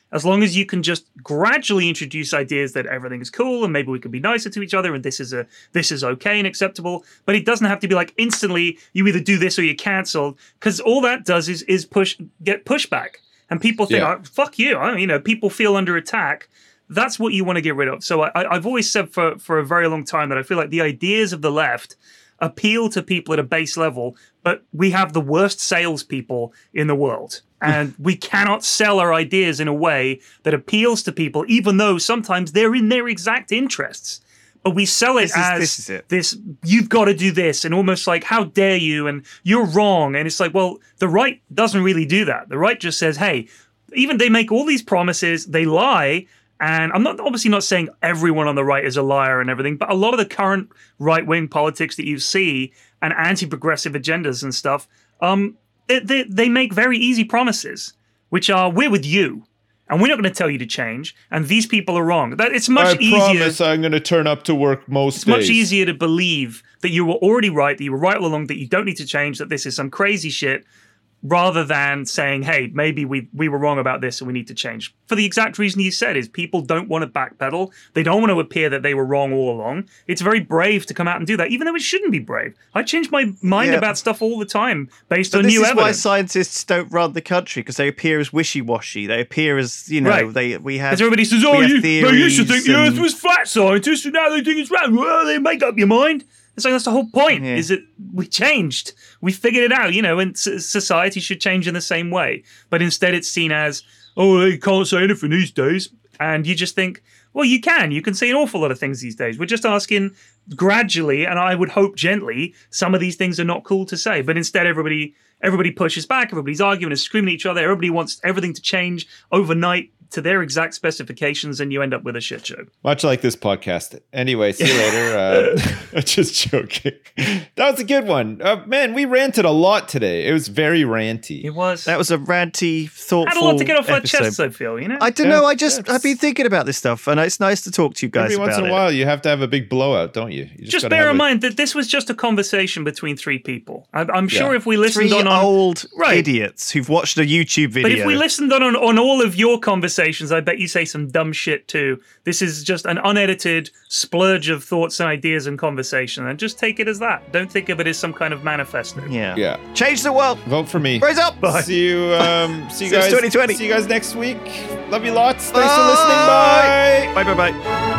As long as you can just gradually introduce ideas that everything is cool and maybe we can be nicer to each other and this is a this is okay and acceptable, but it doesn't have to be like instantly you either do this or you're cancelled, because all that does is is push get pushback, and people think, Yeah. oh, fuck you, I, you know, people feel under attack. That's what you want to get rid of. So I, I've always said for for a very long time that I feel like the ideas of the left appeal to people at a base level, but we have the worst salespeople in the world. And we cannot sell our ideas in a way that appeals to people, even though sometimes they're in their exact interests. But we sell it This is- as this is it. this, you've got to do this, and almost like, how dare you, and you're wrong. And it's like, well, the right doesn't really do that. The right just says, hey, even they make all these promises, they lie. And I'm not obviously not saying everyone on the right is a liar and everything, but a lot of the current right-wing politics that you see and anti-progressive agendas and stuff, um, they, they, they make very easy promises, which are, we're with you, and we're not going to tell you to change, and these people are wrong. That it's much I easier. promise I'm going to turn up to work most It's days. much easier to believe that you were already right, that you were right all along, that you don't need to change, that this is some crazy shit, rather than saying, hey, maybe we we were wrong about this and we need to change. For the exact reason you said, is people don't want to backpedal. They don't want to appear that they were wrong all along. It's very brave to come out and do that, even though it shouldn't be brave. I change my mind Yeah. about stuff all the time based But on this new is why evidence. scientists don't run the country, because they appear as wishy-washy. They appear as, you know, Right. they we have. Because everybody says, we oh, have you, no, you should think the theories Earth and- was flat, scientists, and now they think it's round. Well, they make up your mind. It's like, that's the whole point, Yeah. is that we changed. We figured it out, you know, and s- society should change in the same way. But instead it's seen as, oh, you can't say anything these days. And you just think, well, you can. You can say an awful lot of things these days. We're just asking gradually, and I would hope gently, some of these things are not cool to say. But instead everybody everybody pushes back, everybody's arguing and screaming at each other, everybody wants everything to change overnight to their exact specifications, and you end up with a shit show. Much like this podcast. Anyway, see you later. Uh, just joking. That was a good one. Uh, man, we ranted a lot today. It was very ranty. It was. That was a ranty, thoughtful. had a lot to get off our episode. chests, I feel, you know? I don't Yeah, know. I just yeah, I've been thinking about this stuff, and it's nice to talk to you guys Every about once in a it. while, you have to have a big blowout, don't you? you Just gotta bear have in a- mind that this was just a conversation between three people. I, I'm sure Yeah. if we listened Three on, on old Right. idiots who've watched a YouTube video. but if we listened on, on on all of your conversations, I bet you say some dumb shit too. This is just an unedited splurge of thoughts and ideas and conversation, and just take it as that. Don't think of it as some kind of manifesto. yeah, Yeah. change the world. Vote for me. Raise up. Bye. See you. Um, see you Since guys. twenty twenty. See you guys next week. Love you lots. Thanks for listening. Bye. Bye. Bye. Bye. Bye.